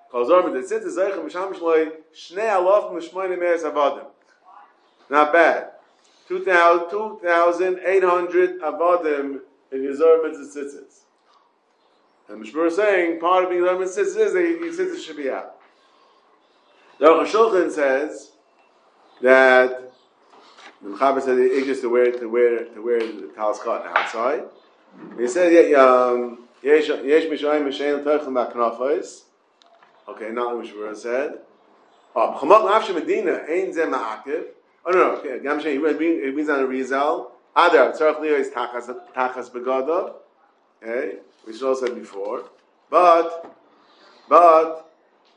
Not bad. two thousand eight hundred avadim in Yizor Mitzvah tzitzis. And Mishmur is saying, part of being Yizor Mitzvah tzitzis is that your tzitzis should be out. The Aruch HaShulchan says that the Mechaber said it just to wear to wear to wear the talis cotton outside. He said, "Yeah, yesh yesh mishayim mishayin toichem b'knafos." Okay, not what Mishmur said. Oh, b'chamak nafshe medina ein zeh ma'akiv. Oh no, no. Okay, gam shein he means on a Rizal. Adar tzarich liyo is tachas tachas begadav. Okay, we should also said before, but but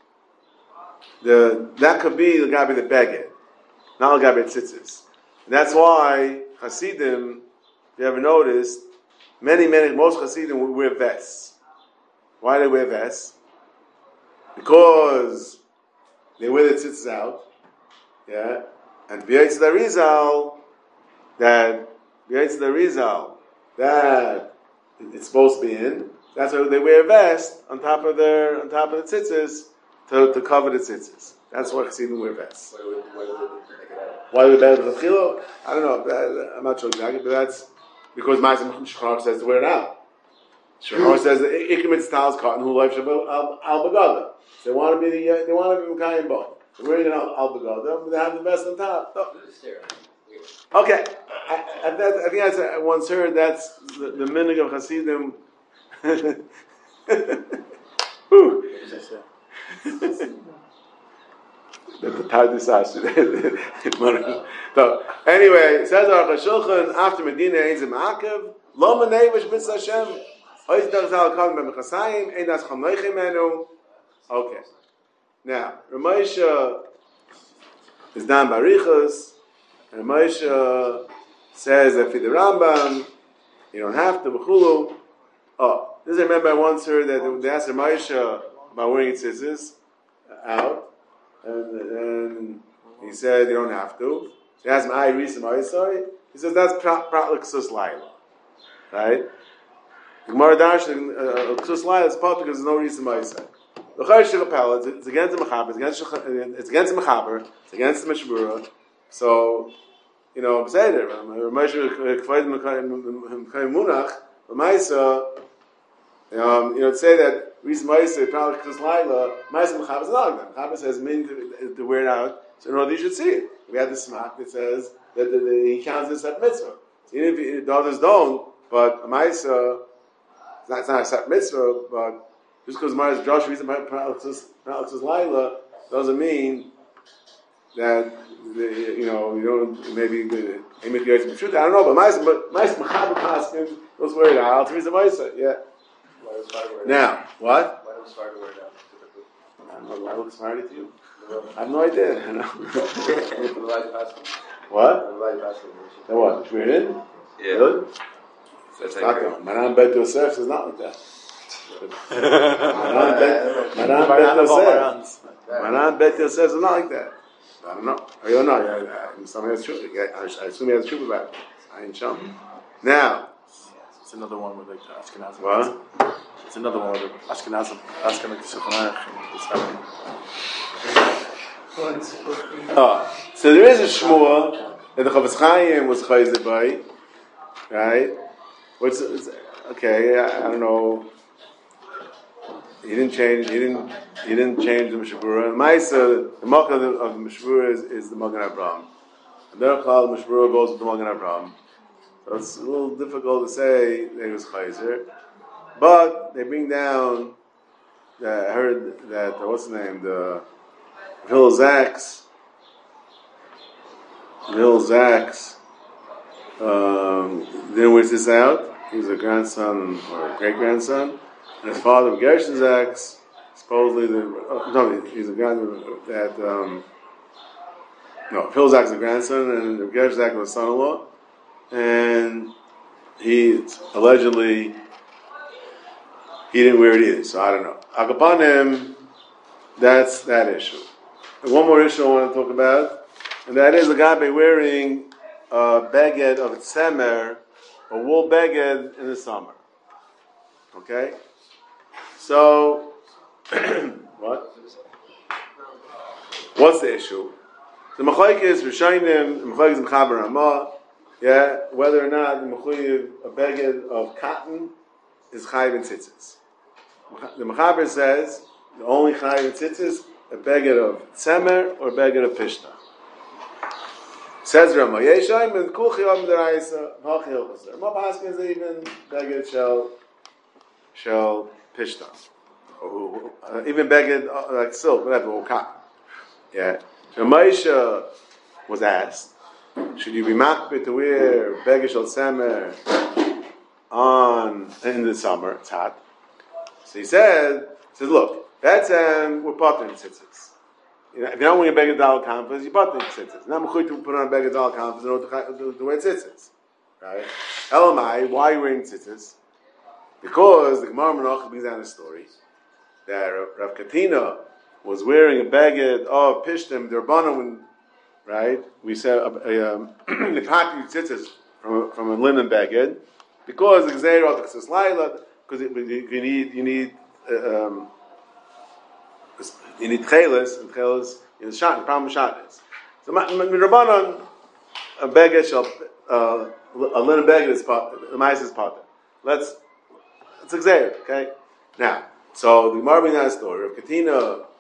the that could be the gabi the beged, not the gabi tzitzis. That's why Hasidim, if you ever noticed, many, many, most Hasidim wear vests. Why do they wear vests? Because they wear the tzitzis out. Yeah? And B'yetz the Rizal, that, B'yetz the Rizal, that it's supposed to be in, that's why they wear a vest on top of their, on top of the tzitzis to, to cover the tzitzis. That's why Hasidim wear vests. Why would that be the chilo? I don't know. I'm not sure exactly, but that's because Ma'aseh Shulchan Aruch says to wear it out. Shulchan Aruch says that Ikim Talis cotton who life al bagada. They want to be the, they want to be Mekayim both. They're wearing an al begadim, they have the vest on top. No. Okay, I, I, that, I think I once heard that's the, the minig of Hasidim. The Tardisash. So anyway, it says our Shulchan after Medina ends in Ma'akev, Lo Manei V'Shmitz Hashem, Oiz Dachzal Kal B'Mechasayim, Ein Das Chom Noichim Enu. Okay. Now, Ramosha is down Barichas, and Ramosha says that for the Rambam, you don't have to, B'chulu. Oh, this I remember I once heard that they asked Ramosha about wearing tzitzis out. And, and he said you don't have to. He asked him, I read some Aysai. He says that's Pratlik Ksus Laila. Right? The Gemara Dash, Ksus Laila is part because there's no reason Aysai. The Chayr Shechapel, it's against the Mechaber, it's against it's against the Mechaber, it's against the Mishmura. So, you know, B'Seder, Ramosha K'fayid M'Kayim Munach, L'Maisa, Um, you know, to say that reason Ma'aseh probably because Laila Ma'aseh Mechaber is not like that. Mechaber says mean to, to wear it out, so in order you should see it. We have the smack that says that the, the, he counts this at mitzvah. So even if the others don't, but Ma'aseh it's not, it's not a set mitzvah, but just because Ma'aseh Josh reason Ma'aseh Laila doesn't mean that the, you know you don't maybe the Emit Yotz B'Shut. I don't know, but Ma'aseh but Ma'aseh Mechaber Paskin was wear it out. It's reason Ma'aseh, yeah. Now, what?
Why don't we start to wear it out?
I don't know. Why looks smarty to you? I have no idea. I know. What? Then what? Should we read it?
Yeah.
Really?
That's
not that. Maran Bet Yosef is not like that. Maran Bet Maran Bet Yosef. Maran Bet Yosef is not like that. I don't know. I don't know. Somebody has truth. I assume he has truth about it. I ain't sure. Now.
It's another one with like the Ashkenazim.
What?
It's another one with the Ashkenazim. Asking like the Shulchan
Oh, so there is a shmua that the Chavetz Chaim was chayzer by, right? What's okay? I, I don't know. He didn't change. He didn't. He didn't change the Mishabura. And Ma'isa, the Makkah of the, of the Mishabura is, is the Magen Avraham. And therefore, the Mishabura goes with the Magen Avraham. So it's a little difficult to say that he was chayzer, but they bring down. Uh, I heard that uh, what's the name? The Vil Zaks. Vil Zaks um, didn't wish this out. He was a grandson or a great grandson, and his father, Gershon Zaks, supposedly the uh, no, he's a grandson that um, no, Vil Zaks is a grandson, and Gershon Zaks was a son-in-law. And he allegedly he didn't wear it either, so I don't know. Akapanim, that's that issue. And one more issue I want to talk about, and that is the guy by wearing a beged of tzemer, a wool beged in the summer. Okay, so what? What's the issue? The machlokes is Rishonim, the machlokes is Mechaber Ramah. Yeah, whether or not the mechuyev a beged of cotton is chayiv in tzitzis. The Mechaber says the only chayiv in tzitzis a beged of tzemer or a beged of pishta. Says Ramah Yeshayim and kul chiyam deraisa v'hal chiyil chaser. Ma paskin is even beged shel shel pishta, uh, even beged uh, like silk, whatever, or cotton. Yeah, so Moshe was asked, should you be makbid to wear beged shel tzemer on in the summer? It's hot. So he said, he said, look, that's um, we're potter in tzitzis. You know, if you don't want your beged dal kanfas, you're potter in tzitzis. Now I'm going to put on a beged dal kanfas in order to, to wear tzitzis, right? Elamai, why are you wearing tzitzis? Because the Gemara Menachos brings down a story that Rav Katina was wearing a beged of pishtim derbanan when. Right, we said um, the pattern tzitzis from from a linen beged because the gzeira of the laila because you need you need uh, um, you need cheles and cheles in the shat. The problem with shat is so midrabanan a beged shall uh, a linen beged is part the mice is part. Let's it's gzeira, okay. Now, so the Gemara brings down a story of Katina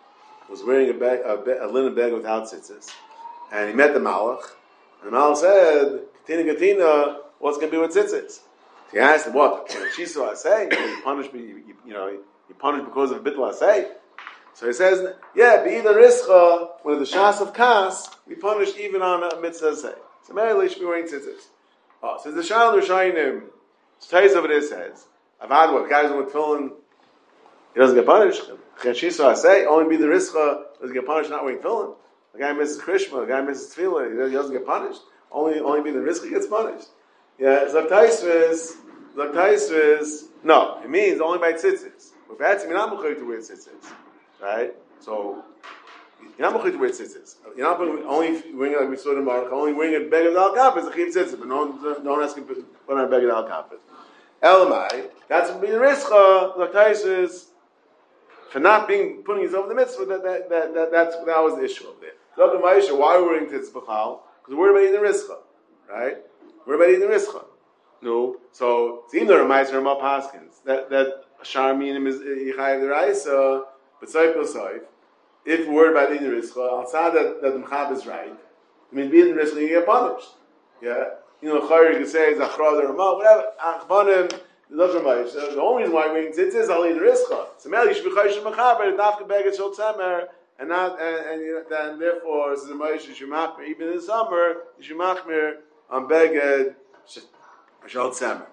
was wearing a, bag, a, a linen bag without tzitzis, and he met the Malach, and the Malach said, Katina, Katina, what's going to be with tzitzis? He asked him, what? She saw I say, you punish me, you, you, you know, you punish because of a bittul I say. So he says, yeah, be'ida rischa, when the shas of kas, we punish even on a mitzvah say. So Mary should be wearing tzitzis. Oh, so the Shal Rishayim, so Tais over there says, Avad, what, guys with tefillin, he doesn't get punished. Chenshiso I say, only be the rischa, doesn't get punished not wearing tefillin. The guy misses Krishma, the guy misses tefillah, he doesn't get punished. Only, only be the rischa gets punished. Yeah, Zak Taisviz, Zak Taisviz, no, it means only by tzitzis. If that's, you're not mechuyev to wear tzitzis. Right? So, you're not mechuyev to wear tzitzis. You're not only wearing, like we saw in Baruch, only wearing a bag of al kapis, a chiv tzitzis, but don't, don't ask him to put on a bag of al kapis. Elamai, that's what be the rischa, Zak Taisviz, for not being, putting yourself in the mitzvah, that, that, that, that, that's, that was the issue of there. Zak Maisha, why are we wearing tzitzis b'chal? Because we're about eating the rischa. Right? We're about eating the rischa. No. So, it's either a Meiser or a Paskins. That, that, Shar minim is Yichayev the Raisa, but Soif no Soif. If we're about eating the rischa, outside that, that the Mechab is right, I mean, being the rischa, you get punished. Yeah? You know, Chayr, you can say, it's Achrad or Ramah, whatever. Achbanim, the the only reason why we're eating tzitzis is I'll eat the rischa. So, Mel, you should be Chayr Shemachab, Dafka Begit Shol Tzemer, and not, and, and, you know, and therefore, says the Moshe, you should machmir, even in the summer, you should machmir on Begit Shol Tzemer.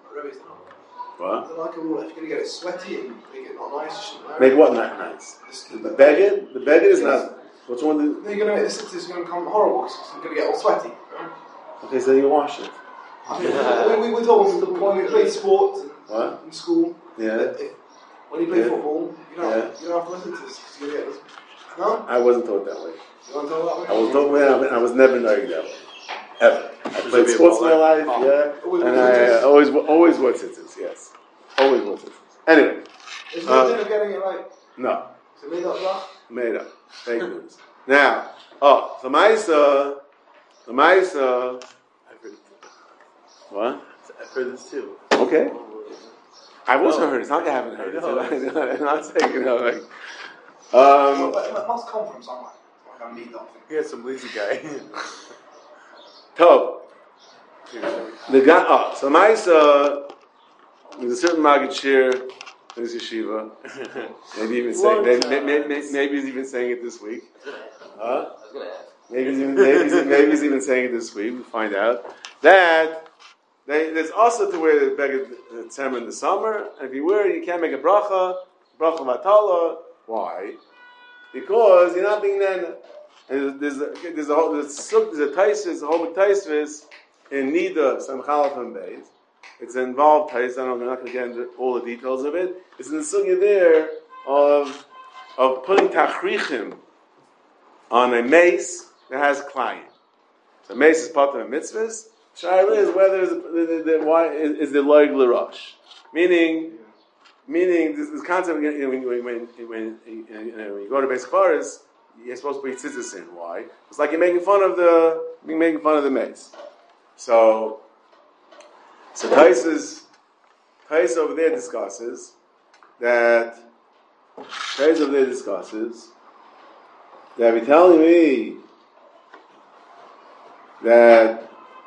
What?
Is it like a rule, if you're going to get it sweaty and make it not nice, you shouldn't wear it?
Make what not nice? The beged? The beged is not. What's one?
You're going to make the sisters going to come horrible because it's going to get all sweaty. Right?
Okay, so you wash it.
I mean, we, we were told when we played sport
what?
in school,
yeah.
that if, when you play
yeah.
football, you don't,
yeah.
you don't have to listen to this because you're going to get this. No?
I wasn't taught that way.
You weren't told that way?
I was taught that way. I was never knowing that way. Ever. I played sports in my life, oh. yeah. And I uh, always, always wore tzitzis, yes. Always wore tzitzis. Anyway.
There's no
uh,
din of getting it right.
No.
So made up that?
Made up. Fake news. Now, oh, so Maisa, the Maisa, what?
I've heard this too.
Okay. I've also heard it. It's not like I haven't heard it. I'm not saying, you know, like. Um,
well, it must come from somewhere. Like a meat up thing.
He had some lazy guy.
Tov. The guy, oh, so Maisa, there's a certain Maggid Shir in his yeshiva. Maybe even saying, maybe, maybe, maybe, maybe he's even saying it this week. Huh? Maybe he's even, maybe, he's, maybe he's even saying it this week. We'll find out. That they, there's also to wear the beged tzem in the summer, and if you wear it, you can't make a bracha, bracha vatala. Why? Because you're not being nana. And there's a there's a whole there's a there's a taisvis, a whole taisvis in Nida some Chalafim Beis. It's an involved tais. I'm not going to get into all the details of it. It's in the sugya there of of putting tachrichim on a mace that has klayim. So mace is part of a mitzvahs. Shaila is whether the, the, the, why is, is the loig l'rosh, meaning meaning this, this concept when when when, when, when, you, know, when you go to Beis Charis, you're supposed to be tzitzis in. Why? It's like you're making fun of the you're making fun of the mace. So so Tais Tais over there discusses that Tais over there discusses that be telling me that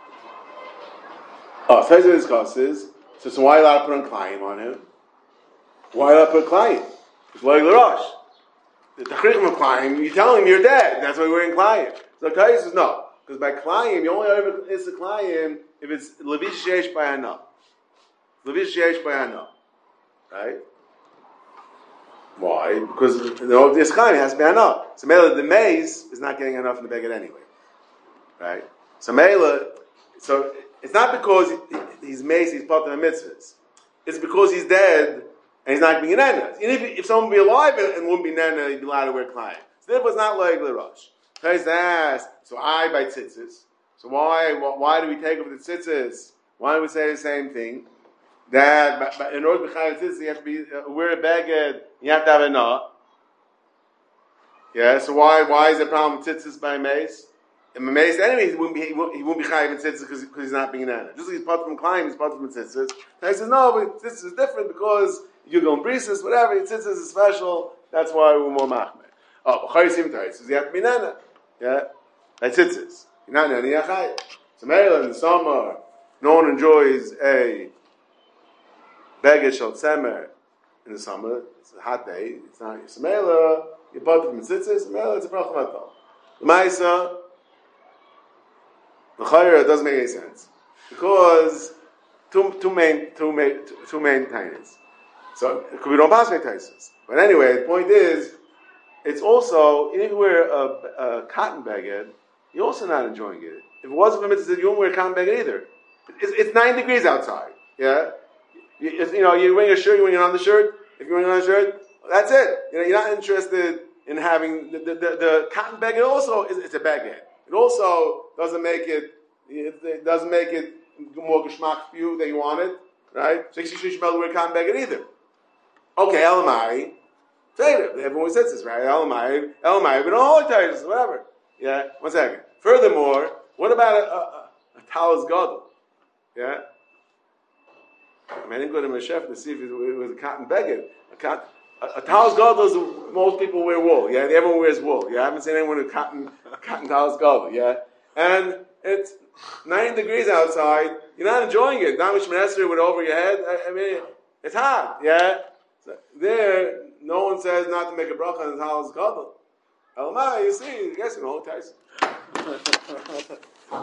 oh Tais discusses so, so why allowed to put on Klayim on him? Why allowed to put Klayim? It's like L'Rosh. The Tachrichim of Klayim, you're telling him you're dead. That's why we're wearing Klayim. So Tais says no. Because by Klayim, you only ever is the Klayim if it's Levish Yesh Bayana. Levish Yesh Bayana. Right? Why? Because the this Klayim has Bayana. So Mela, the maze is not getting enough in the beged anyway. Right? So Mela, so it's not because he's maze, he's part of the mitzvahs. It's because he's dead and he's not being an nana. And if, if someone would be alive and wouldn't be nana, he'd be allowed to wear Klayim. So therefore it's not like L'Rosh. Tais asked, so I by tzitzis. So why, why do we take over the tzitzis? Why do we say the same thing? That but, but in order to be chayav tzitzis, you have to be uh, wear a beged. You have to have a na. Yeah. So why, why is the problem with tzitzis by mace? And mace, anyway, he wouldn't be he won't, he won't be chayav in tzitzis because he's not being an nana. Just like he's part from Klayim, he's part from tzitzis. Tais says no, but tzitzis is different because you're going brises, whatever. Tzitzis is special. That's why we're more machmer. Oh, b'chaysim taisus, you have to be nana. Yeah? That's tzitzis. You're not nana yachai. So Mela in the summer, no one enjoys a beged shel tzemer in the summer. It's a hot day. It's not your Mela. You bought it from tzitzis. Mela, it's a bracha matal. The Maisa, the Chayra, it doesn't make any sense because two two main two main two, two main tainas. So it could be don't pass me taisus. But anyway, the point is, it's also even if you wear a, a cotton baguette, you're also not enjoying it. If it wasn't for mitzvah, you won't wear a cotton baguette either. It's, it's nine degrees outside. Yeah, you, you know you're wearing a shirt, you're wearing an undershirt. If you're wearing an undershirt, that's it. You know, you're not interested in having the, the, the, the cotton baguette. Also, is it's a baguette. It also doesn't make it. It, it doesn't make it more geschmack for you that you want it, right? So you should wear a cotton baguette either. Okay, elamai. Everyone says this, right? Elamai, elamai. We don't hold titles, whatever. Yeah. One second. Furthermore, what about a, a, a, a talis gadol? Yeah. I mean, I didn't go to my chef to see if it was a cotton baguette. A cotton. A, a talis gadol is most people wear wool. Yeah, everyone wears wool. Yeah, I haven't seen anyone with cotton cotton talis gadol. Yeah, and it's nine degrees outside. You're not enjoying it. Not much menesri with over your head. I, I mean, it's hot. Yeah, so there, no one says not to make a bracha on the talis gadol. Elamai, you see, I guess you know, Tyson.